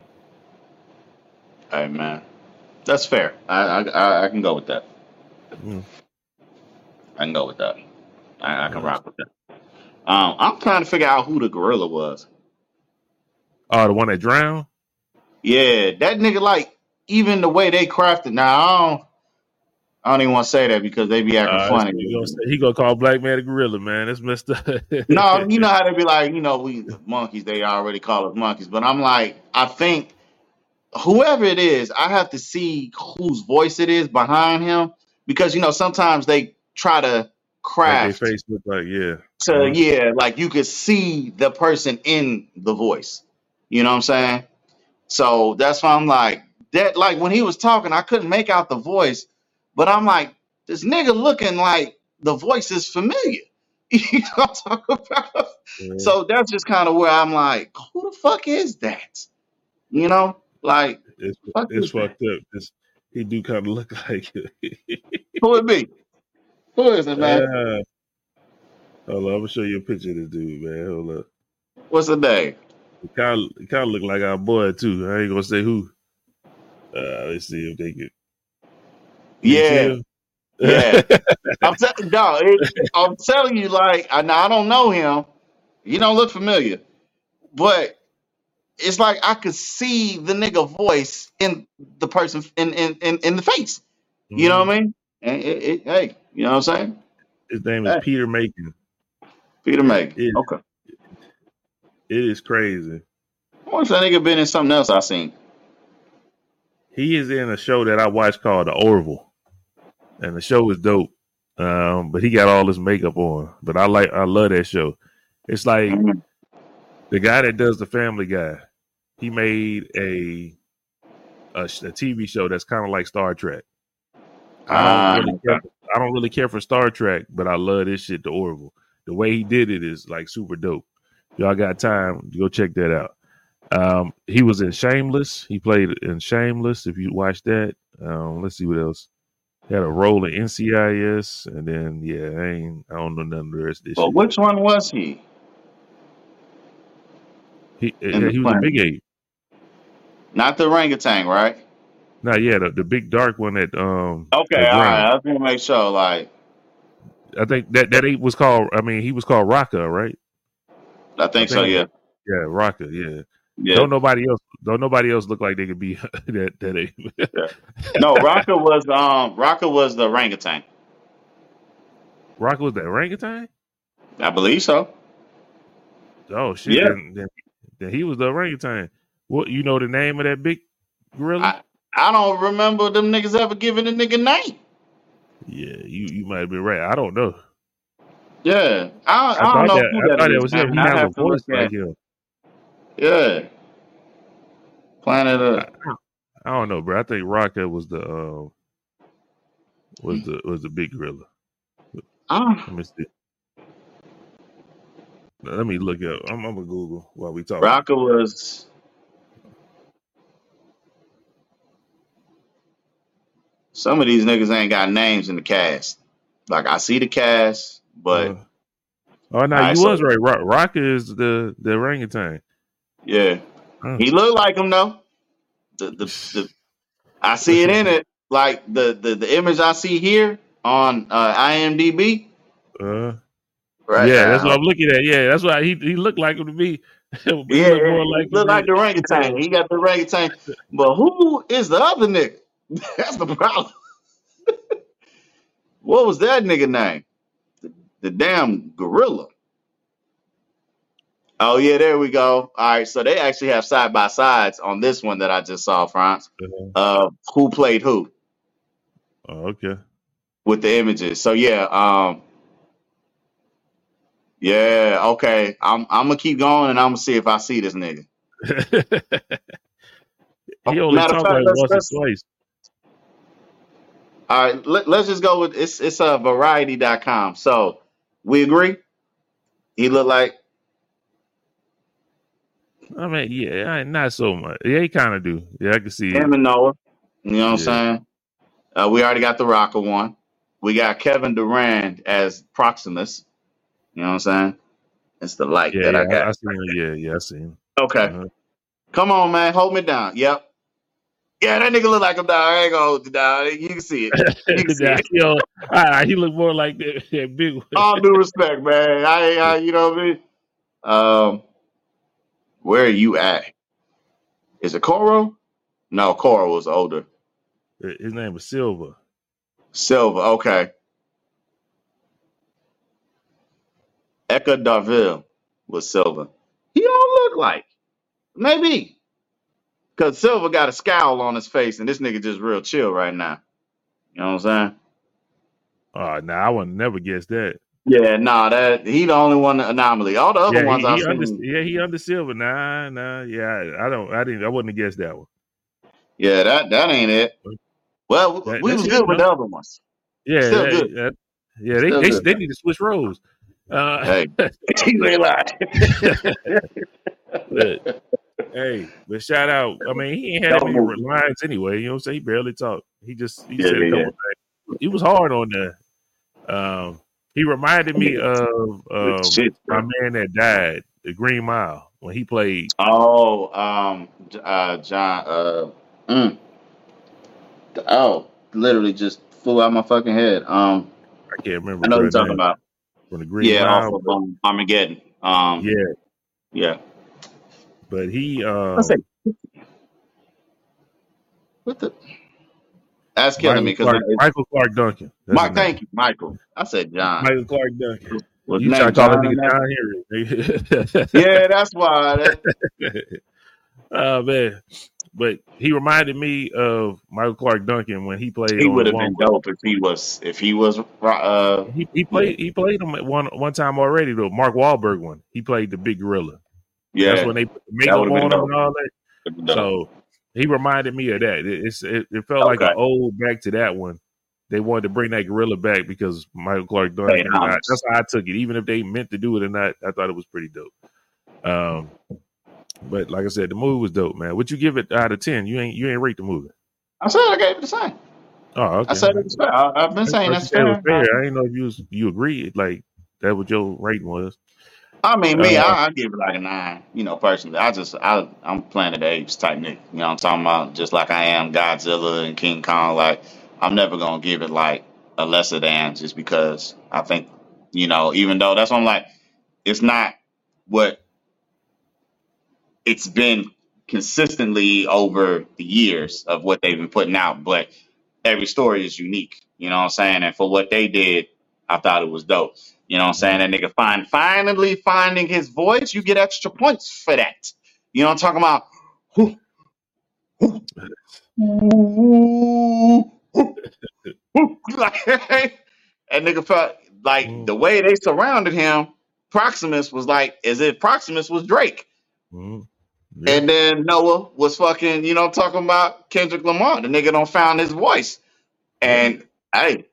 Speaker 2: All right, man. That's fair. I I, I can go with that. Mm. I can go with that. I, I can rock with that. Um, I'm trying to figure out who the gorilla was.
Speaker 1: Oh, the one that drowned?
Speaker 2: Yeah, that nigga, like, even the way they crafted. Now, I don't, I don't even want to say that because they be acting uh, funny.
Speaker 1: He gonna, say, he gonna call Black Man a gorilla, man. That's messed up.
Speaker 2: No, you know how they be like, you know, we monkeys, they already call us monkeys. But I'm like, I think whoever it is, I have to see whose voice it is behind him. Because, you know, sometimes they try to craft.
Speaker 1: Like their face look like, yeah.
Speaker 2: So, mm-hmm. yeah, like you could see the person in the voice. You know what I'm saying? So that's why I'm like, that. Like when he was talking, I couldn't make out the voice. But I'm like, this nigga looking like the voice is familiar. You know what I'm talking about? Yeah. So that's just kind of where I'm like, who the fuck is that? You know? Like,
Speaker 1: it's, it's fucked that? up. It's, he do kind of look like it.
Speaker 2: Who would be? Who is it, man?
Speaker 1: Uh, hold on, I'm gonna show you a picture of this dude, man. Hold up.
Speaker 2: What's the name?
Speaker 1: It kind of, kind of look like our boy too. I ain't gonna say who. Uh, let's see if they can.
Speaker 2: Yeah, yeah. I'm telling, no, it, I'm telling you, like, I, I don't know him. He don't look familiar, but it's like I could see the nigga voice in the person in in in, in the face. Mm-hmm. You know what I mean? And it, it, hey, you know what I'm saying?
Speaker 1: His name is hey. Peter Macon.
Speaker 2: Peter Macon. It, okay.
Speaker 1: It is crazy.
Speaker 2: I wonder if that nigga been in something else I seen.
Speaker 1: He is in a show that I watched called The Orville. And the show is dope. Um, but he got all his makeup on. But I like, I love that show. It's like
Speaker 2: Mm-hmm.
Speaker 1: the guy that does the Family Guy. He made a a, a T V show that's kind of like Star Trek. I don't
Speaker 2: Uh,
Speaker 1: really care. I don't really care for Star Trek, but I love this shit to Orville. The way he did it is like super dope. Y'all got time? Go check that out. Um, he was in Shameless. He played in Shameless. If you watch that, um, let's see what else. He had a role in N C I S, and then yeah, I ain't. I don't know none of the rest of this
Speaker 2: but
Speaker 1: shit.
Speaker 2: which one was he?
Speaker 1: He
Speaker 2: In
Speaker 1: yeah,
Speaker 2: the
Speaker 1: he was a
Speaker 2: Planet?
Speaker 1: big ape.
Speaker 2: Not the orangutan, right?
Speaker 1: No, yeah, the, the big dark one that um
Speaker 2: Okay,
Speaker 1: that
Speaker 2: all
Speaker 1: Graham.
Speaker 2: right. I was gonna make sure. Like,
Speaker 1: I think that that ape was called. I mean, he was called Raka, right?
Speaker 2: I think, I think so. Yeah.
Speaker 1: Yeah, Raka. Yeah.
Speaker 2: Yeah.
Speaker 1: Don't nobody else. Don't nobody else look like they could be that that ape.
Speaker 2: Yeah. No, Raka was um Raka was the orangutan.
Speaker 1: Raka was the orangutan.
Speaker 2: I believe so.
Speaker 1: Oh shit!
Speaker 2: Yeah.
Speaker 1: Then, then, then he was the orangutan. What you know the name of that big gorilla?
Speaker 2: I, I don't remember them niggas ever giving a nigga name.
Speaker 1: Yeah, you you might be right. I don't know.
Speaker 2: Yeah, I, I,
Speaker 1: I
Speaker 2: don't know
Speaker 1: that,
Speaker 2: who
Speaker 1: I
Speaker 2: that
Speaker 1: thought
Speaker 2: is.
Speaker 1: it was him.
Speaker 2: Man.
Speaker 1: He
Speaker 2: I
Speaker 1: has a
Speaker 2: have to
Speaker 1: voice
Speaker 2: look
Speaker 1: like
Speaker 2: at.
Speaker 1: him.
Speaker 2: Yeah, Planet
Speaker 1: I,
Speaker 2: Earth.
Speaker 1: I don't know, bro. I think Raka was the uh, was the was the big gorilla.
Speaker 2: Ah,
Speaker 1: Let me see. Let me look up. I'm, I'm gonna Google while we talking.
Speaker 2: Raka was. Some of these niggas ain't got names in the cast. Like I see the cast, but
Speaker 1: Uh, oh no,
Speaker 2: I
Speaker 1: you
Speaker 2: saw-
Speaker 1: was right. Ro- Raka is the the orangutan.
Speaker 2: yeah,
Speaker 1: Huh.
Speaker 2: he looked like him though. The the, the I see it in it. Like the, the the image I see here on uh, I M D B.
Speaker 1: Uh,
Speaker 2: Right.
Speaker 1: yeah, that's
Speaker 2: now.
Speaker 1: what I'm looking at. Yeah, that's why he he looked like him to me. But he
Speaker 2: Yeah,
Speaker 1: looked more
Speaker 2: he
Speaker 1: like
Speaker 2: look
Speaker 1: him
Speaker 2: like the
Speaker 1: than-
Speaker 2: orangutan. He got the orangutan. But who is the other nigga? That's the problem. What was that nigga name? The, the damn gorilla. Oh yeah, there we go. All right, so they actually have side by sides on this one that I just saw, France.
Speaker 1: Uh-huh.
Speaker 2: Uh, who played who
Speaker 1: Oh, okay.
Speaker 2: with the images? So yeah, um, yeah, okay. I'm I'm gonna keep going and I'm gonna see if I see this nigga.
Speaker 1: He only
Speaker 2: Matter of
Speaker 1: talked
Speaker 2: fact,
Speaker 1: like
Speaker 2: let's-
Speaker 1: once
Speaker 2: let's-
Speaker 1: or twice.
Speaker 2: All right, let, let's just go with it's it's a uh, variety dot com. So we agree. He looked like
Speaker 1: I mean, yeah, I- not so much. Yeah, he kind of do. Yeah, I can see it.
Speaker 2: him and Noah. You know what I'm
Speaker 1: Yeah.
Speaker 2: saying? Uh, we already got the Rocker one. We got Kevin Durant as Proximus. You know what I'm saying? It's the light
Speaker 1: Yeah,
Speaker 2: that
Speaker 1: yeah,
Speaker 2: I got.
Speaker 1: I, I seen him. Yeah, yeah, I seen him.
Speaker 2: Okay.
Speaker 1: Uh-huh.
Speaker 2: Come on, man. Hold me down. Yep. Yeah, that nigga look like him, dog. I ain't gonna hold you down. You can see it. You can see
Speaker 1: Yeah,
Speaker 2: it.
Speaker 1: you know, ah, he looked more like that, that big one.
Speaker 2: All due respect, man. I, I, you know what I mean? Um, where are you at? Is it Coro? No, Coro was older.
Speaker 1: His name was Silva.
Speaker 2: Silva, okay. Eka Darville was Silva. He don't look like. Maybe. Because Silva got a scowl on his face, and this nigga just real chill right now. You know what I'm saying?
Speaker 1: Oh, nah, I would never guess that.
Speaker 2: Yeah, nah, that he the only one anomaly. All the other
Speaker 1: Yeah,
Speaker 2: ones
Speaker 1: he,
Speaker 2: I've
Speaker 1: he under,
Speaker 2: seen.
Speaker 1: yeah, he under Silva. Nah, nah, yeah, I, I don't, I didn't, I wouldn't have guessed that one.
Speaker 2: Yeah, that that ain't it. Well,
Speaker 1: That-
Speaker 2: we
Speaker 1: that's
Speaker 2: was
Speaker 1: it,
Speaker 2: good with
Speaker 1: though.
Speaker 2: the other ones.
Speaker 1: Yeah,
Speaker 2: Still
Speaker 1: that-
Speaker 2: good.
Speaker 1: that- yeah, they
Speaker 2: Still
Speaker 1: they,
Speaker 2: good.
Speaker 1: they need to switch roles. Uh,
Speaker 2: Hey, you ain't lying.
Speaker 1: but, hey, but shout out. I mean, he ain't had that many
Speaker 2: Double.
Speaker 1: lines anyway. You know what I'm saying? He barely talked. He just he
Speaker 2: Yeah,
Speaker 1: said a
Speaker 2: yeah,
Speaker 1: couple
Speaker 2: yeah.
Speaker 1: things. He was hard on the. Um, he reminded me of um,
Speaker 2: Shit,
Speaker 1: my
Speaker 2: bro.
Speaker 1: man that died, the Green Mile, when he played.
Speaker 2: Oh, um, J- uh, John, uh, mm. oh, literally just flew out my fucking head. Um,
Speaker 1: I can't remember.
Speaker 2: I know
Speaker 1: bro,
Speaker 2: you're talking
Speaker 1: name,
Speaker 2: about.
Speaker 1: from the Green
Speaker 2: Yeah,
Speaker 1: Mile.
Speaker 2: off of
Speaker 1: but-
Speaker 2: um, Armageddon. Um,
Speaker 1: yeah,
Speaker 2: yeah.
Speaker 1: but he. Um,
Speaker 2: Let's see. What the? That's killing
Speaker 1: Michael
Speaker 2: me
Speaker 1: Clark,
Speaker 2: because
Speaker 1: Michael Clark Duncan. That's
Speaker 2: Mike,
Speaker 1: his name.
Speaker 2: thank you, Michael. I said John.
Speaker 1: Michael Clark Duncan.
Speaker 2: Was
Speaker 1: You
Speaker 2: his
Speaker 1: try
Speaker 2: name
Speaker 1: to call that
Speaker 2: John in
Speaker 1: nigga
Speaker 2: that?
Speaker 1: John Henry.
Speaker 2: Yeah, that's why. That,
Speaker 1: Oh man. but he reminded me of Michael Clark Duncan when he played
Speaker 2: He
Speaker 1: on
Speaker 2: would
Speaker 1: the
Speaker 2: have
Speaker 1: one.
Speaker 2: been dope if he was if he was uh
Speaker 1: He he
Speaker 2: yeah.
Speaker 1: played he played him at one one time already. The Mark Wahlberg one. He played the big gorilla. That's
Speaker 2: Yeah.
Speaker 1: when they put the
Speaker 2: That
Speaker 1: makeup
Speaker 2: would have been
Speaker 1: on him
Speaker 2: dope.
Speaker 1: and all that.
Speaker 2: Been dope.
Speaker 1: So he reminded me of that. It, it's it, it felt like
Speaker 2: Okay.
Speaker 1: an old back to that one. They wanted to bring that gorilla back because Michael Clark Duncan.
Speaker 2: Hey,
Speaker 1: And I,
Speaker 2: honest.
Speaker 1: that's how I took it. Even if they meant to do it or not, I thought it was pretty dope. Um, but like I said, the movie was dope, man. What you give it out of ten? You ain't you ain't rate the movie.
Speaker 2: I said I gave it the same.
Speaker 1: Oh, okay.
Speaker 2: I said it was fair. I, I've been saying that's fair.
Speaker 1: It was fair. I didn't know if you was, you agreed like that what your rating was.
Speaker 2: I mean, me,
Speaker 1: Uh,
Speaker 2: I, I give it like a nine. You know, personally, I just I I'm Planet of the Apes type nigga. You know, what I'm talking about just like I am Godzilla and King Kong. Like I'm never gonna give it like a lesser than just because I think you know, even though that's what I'm like, it's not what it's been consistently over the years of what they've been putting out, but every story is unique. You know what I'm saying? And for what they did, I thought it was dope. You know what I'm saying? That nigga find finally finding his voice, you get extra points for that. You know what I'm talking about? Whoo, whoo, whoo, whoo, whoo. Like, that nigga felt like
Speaker 1: Mm.
Speaker 2: the way they surrounded him, Proximus was like as if Proximus was Drake.
Speaker 1: Mm. Yeah.
Speaker 2: And then Noah was fucking, you know, talking about Kendrick Lamar. The nigga don't found his voice. And hey,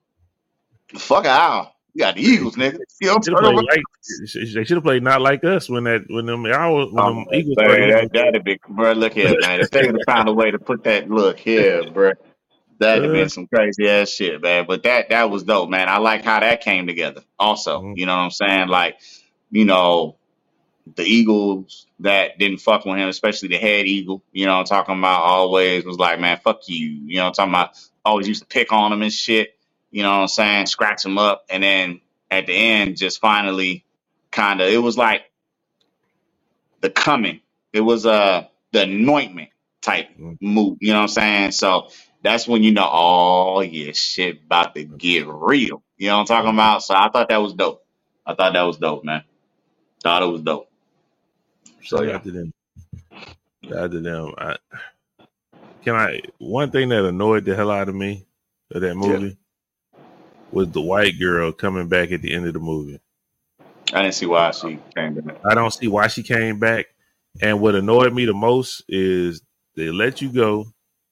Speaker 2: fuck Al. You got the Eagles, nigga. You know,
Speaker 1: Should
Speaker 2: turn
Speaker 1: have
Speaker 2: over.
Speaker 1: played like they should have played not like us when that when them hours when
Speaker 2: Oh,
Speaker 1: them Eagles
Speaker 2: man,
Speaker 1: played.
Speaker 2: that, that'd be, bro. Look here, man. If they would have found a way to put that look here, bro, that'd have
Speaker 1: Uh,
Speaker 2: been some crazy ass shit, man. But that that was dope, man. I like how that came together. Also,
Speaker 1: mm,
Speaker 2: you know what I'm saying? Like, you know, the Eagles that didn't fuck with him, especially the head Eagle, you know what I'm talking about, always was like, man, fuck you. You know what I'm talking about? Always used to pick on him and shit, you know what I'm saying? Scratch him up. And then at the end, just finally kind of, it was like the coming. It was uh, the anointment type
Speaker 1: mm.
Speaker 2: move, you know what I'm saying? So that's when you know, oh, yeah, shit about to get real. You know what I'm talking about? So I thought that was dope. I thought that was dope, man. Thought it was dope. So
Speaker 1: Shout
Speaker 2: yeah.
Speaker 1: out to them. Shout out to them. I, can I? One thing that annoyed the hell out of me of that movie was the white girl coming back at the end of the movie.
Speaker 2: I didn't see why she came back.
Speaker 1: I don't see why she came back. And what annoyed me the most is they let you go,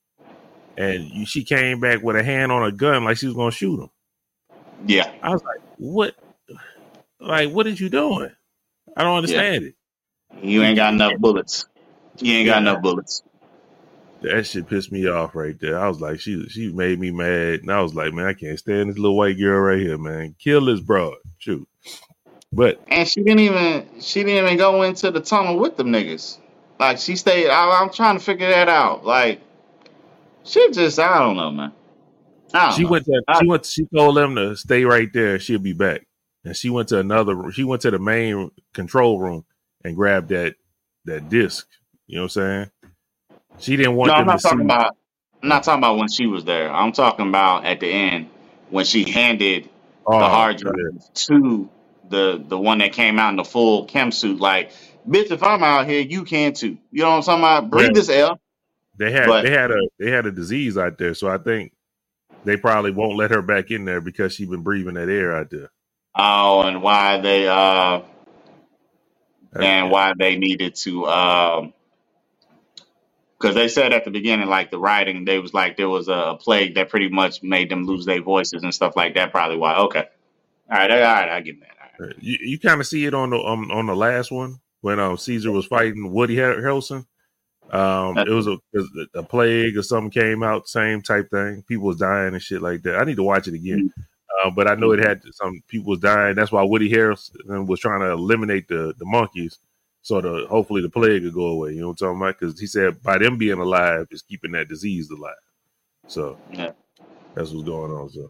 Speaker 1: and you, she came back with a hand on a gun like she was gonna shoot him.
Speaker 2: Yeah.
Speaker 1: I was like, what? Like, what is you doing? I don't understand it.
Speaker 2: You ain't got enough bullets. You ain't got
Speaker 1: Yeah.
Speaker 2: enough bullets.
Speaker 1: That shit pissed me off right there. I was like, she she made me mad. And I was like, man, I can't stand this little white girl right here, man. Kill this broad. Shoot. But
Speaker 2: And she didn't even she didn't even go into the tunnel with them niggas. Like she stayed. I, I'm trying to figure that out. Like she just I don't know, man. I don't
Speaker 1: she
Speaker 2: know.
Speaker 1: went to
Speaker 2: I,
Speaker 1: she went she told them to stay right there. She'll be back. And she went to another room. She went to the main control room and grabbed that that disc. You know what I'm saying? She didn't want
Speaker 2: no, I'm
Speaker 1: them
Speaker 2: not
Speaker 1: to
Speaker 2: talking
Speaker 1: see.
Speaker 2: about. I'm not talking about when she was there. I'm talking about at the end when she handed
Speaker 1: Oh,
Speaker 2: the hard drive
Speaker 1: yeah.
Speaker 2: to the the one that came out in the full chem suit. Like, bitch, if I'm out here, you can too. You know what I'm talking about? Breathe
Speaker 1: Yeah.
Speaker 2: this air.
Speaker 1: They had
Speaker 2: But
Speaker 1: they had a they had a disease out there, so I think they probably won't let her back in there because she's been breathing that air out there.
Speaker 2: oh, and why they uh
Speaker 1: That-
Speaker 2: and why they needed to um because they said at the beginning, like the writing, they was like there was a, a plague that pretty much made them lose their voices and stuff like that. Probably why. Okay, all right, all right, I get that. All right.
Speaker 1: You, you kind of see it on the um, on the last one when um, Caesar was fighting Woody Harrelson. Um, it was a, a plague or something came out, same type thing. People was dying and shit like that. I need to watch it again, uh, but I know it had some people was dying. That's why Woody Harrelson was trying to eliminate the the monkeys, so the hopefully the plague would go away. You know what I'm talking about? Because he said by them being alive is keeping that disease alive. So
Speaker 2: Yeah.
Speaker 1: that's what's going on. So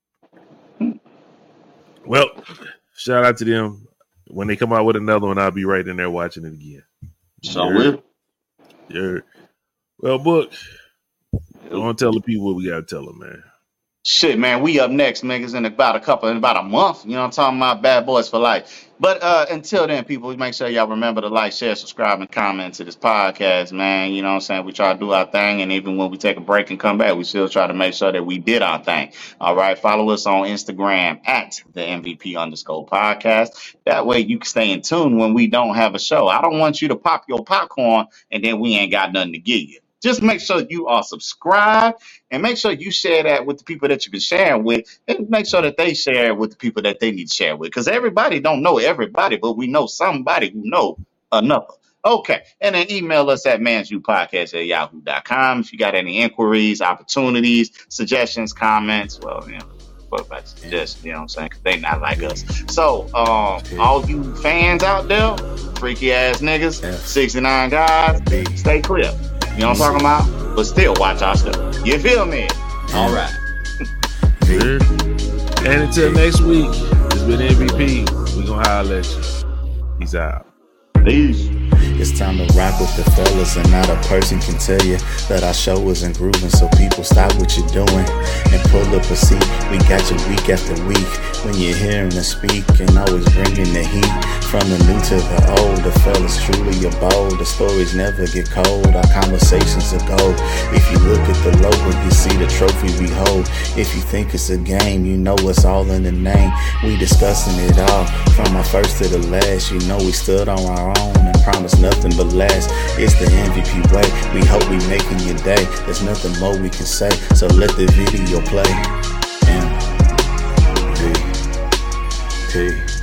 Speaker 1: well, shout out to them. When they come out with another one, I'll be right in there watching it again.
Speaker 2: So
Speaker 1: Yeah.
Speaker 2: we'll.
Speaker 1: Yeah. Well, Book, I want to tell the people what we got to tell them, man.
Speaker 2: Shit, man, we up next, niggas, in about a couple, in about a month. You know what I'm talking about? Bad Boys for Life. But uh, until then, people, make sure y'all remember to like, share, subscribe, and comment to this podcast, man. You know what I'm saying? We try to do our thing, and even when we take a break and come back, we still try to make sure that we did our thing. All right, follow us on Instagram at the M V P underscore podcast. That way you can stay in tune when we don't have a show. I don't want you to pop your popcorn and then we ain't got nothing to give you. Just make sure you are subscribed and make sure you share that with the people that you've been sharing with, and make sure that they share it with the people that they need to share with. Because everybody don't know everybody, but we know somebody who know another. Okay. And then email us at mansupodcast at yahoo dot com if you got any inquiries, opportunities, suggestions, comments. Well, you know, what about suggestions? You know what I'm saying? Because they not like us. So, um, all you fans out there, freaky ass niggas, sixty-nine guys, stay clear. You know what I'm talking about? But still watch our stuff. You feel me? All right.
Speaker 1: Sure. And until next week, it's been M V P. We gonna holler at you. Peace out.
Speaker 2: Peace.
Speaker 3: It's time to rock with the fellas, and not a person can tell you that our show isn't grooving. So people, stop what you're doing and pull up a seat. We got you week after week when you're hearing us speak, and always bringing the heat from the new to the old. The fellas truly are bold. The stories never get cold. Our conversations are gold. If you look at the logo, you see the trophy we hold. If you think it's a game, you know it's all in the name. We discussing it all from our first to the last. You know we stood on our own and promised nothing but last. It's the M V P way. We hope we making your day. There's nothing more we can say, so let the video play. M V P.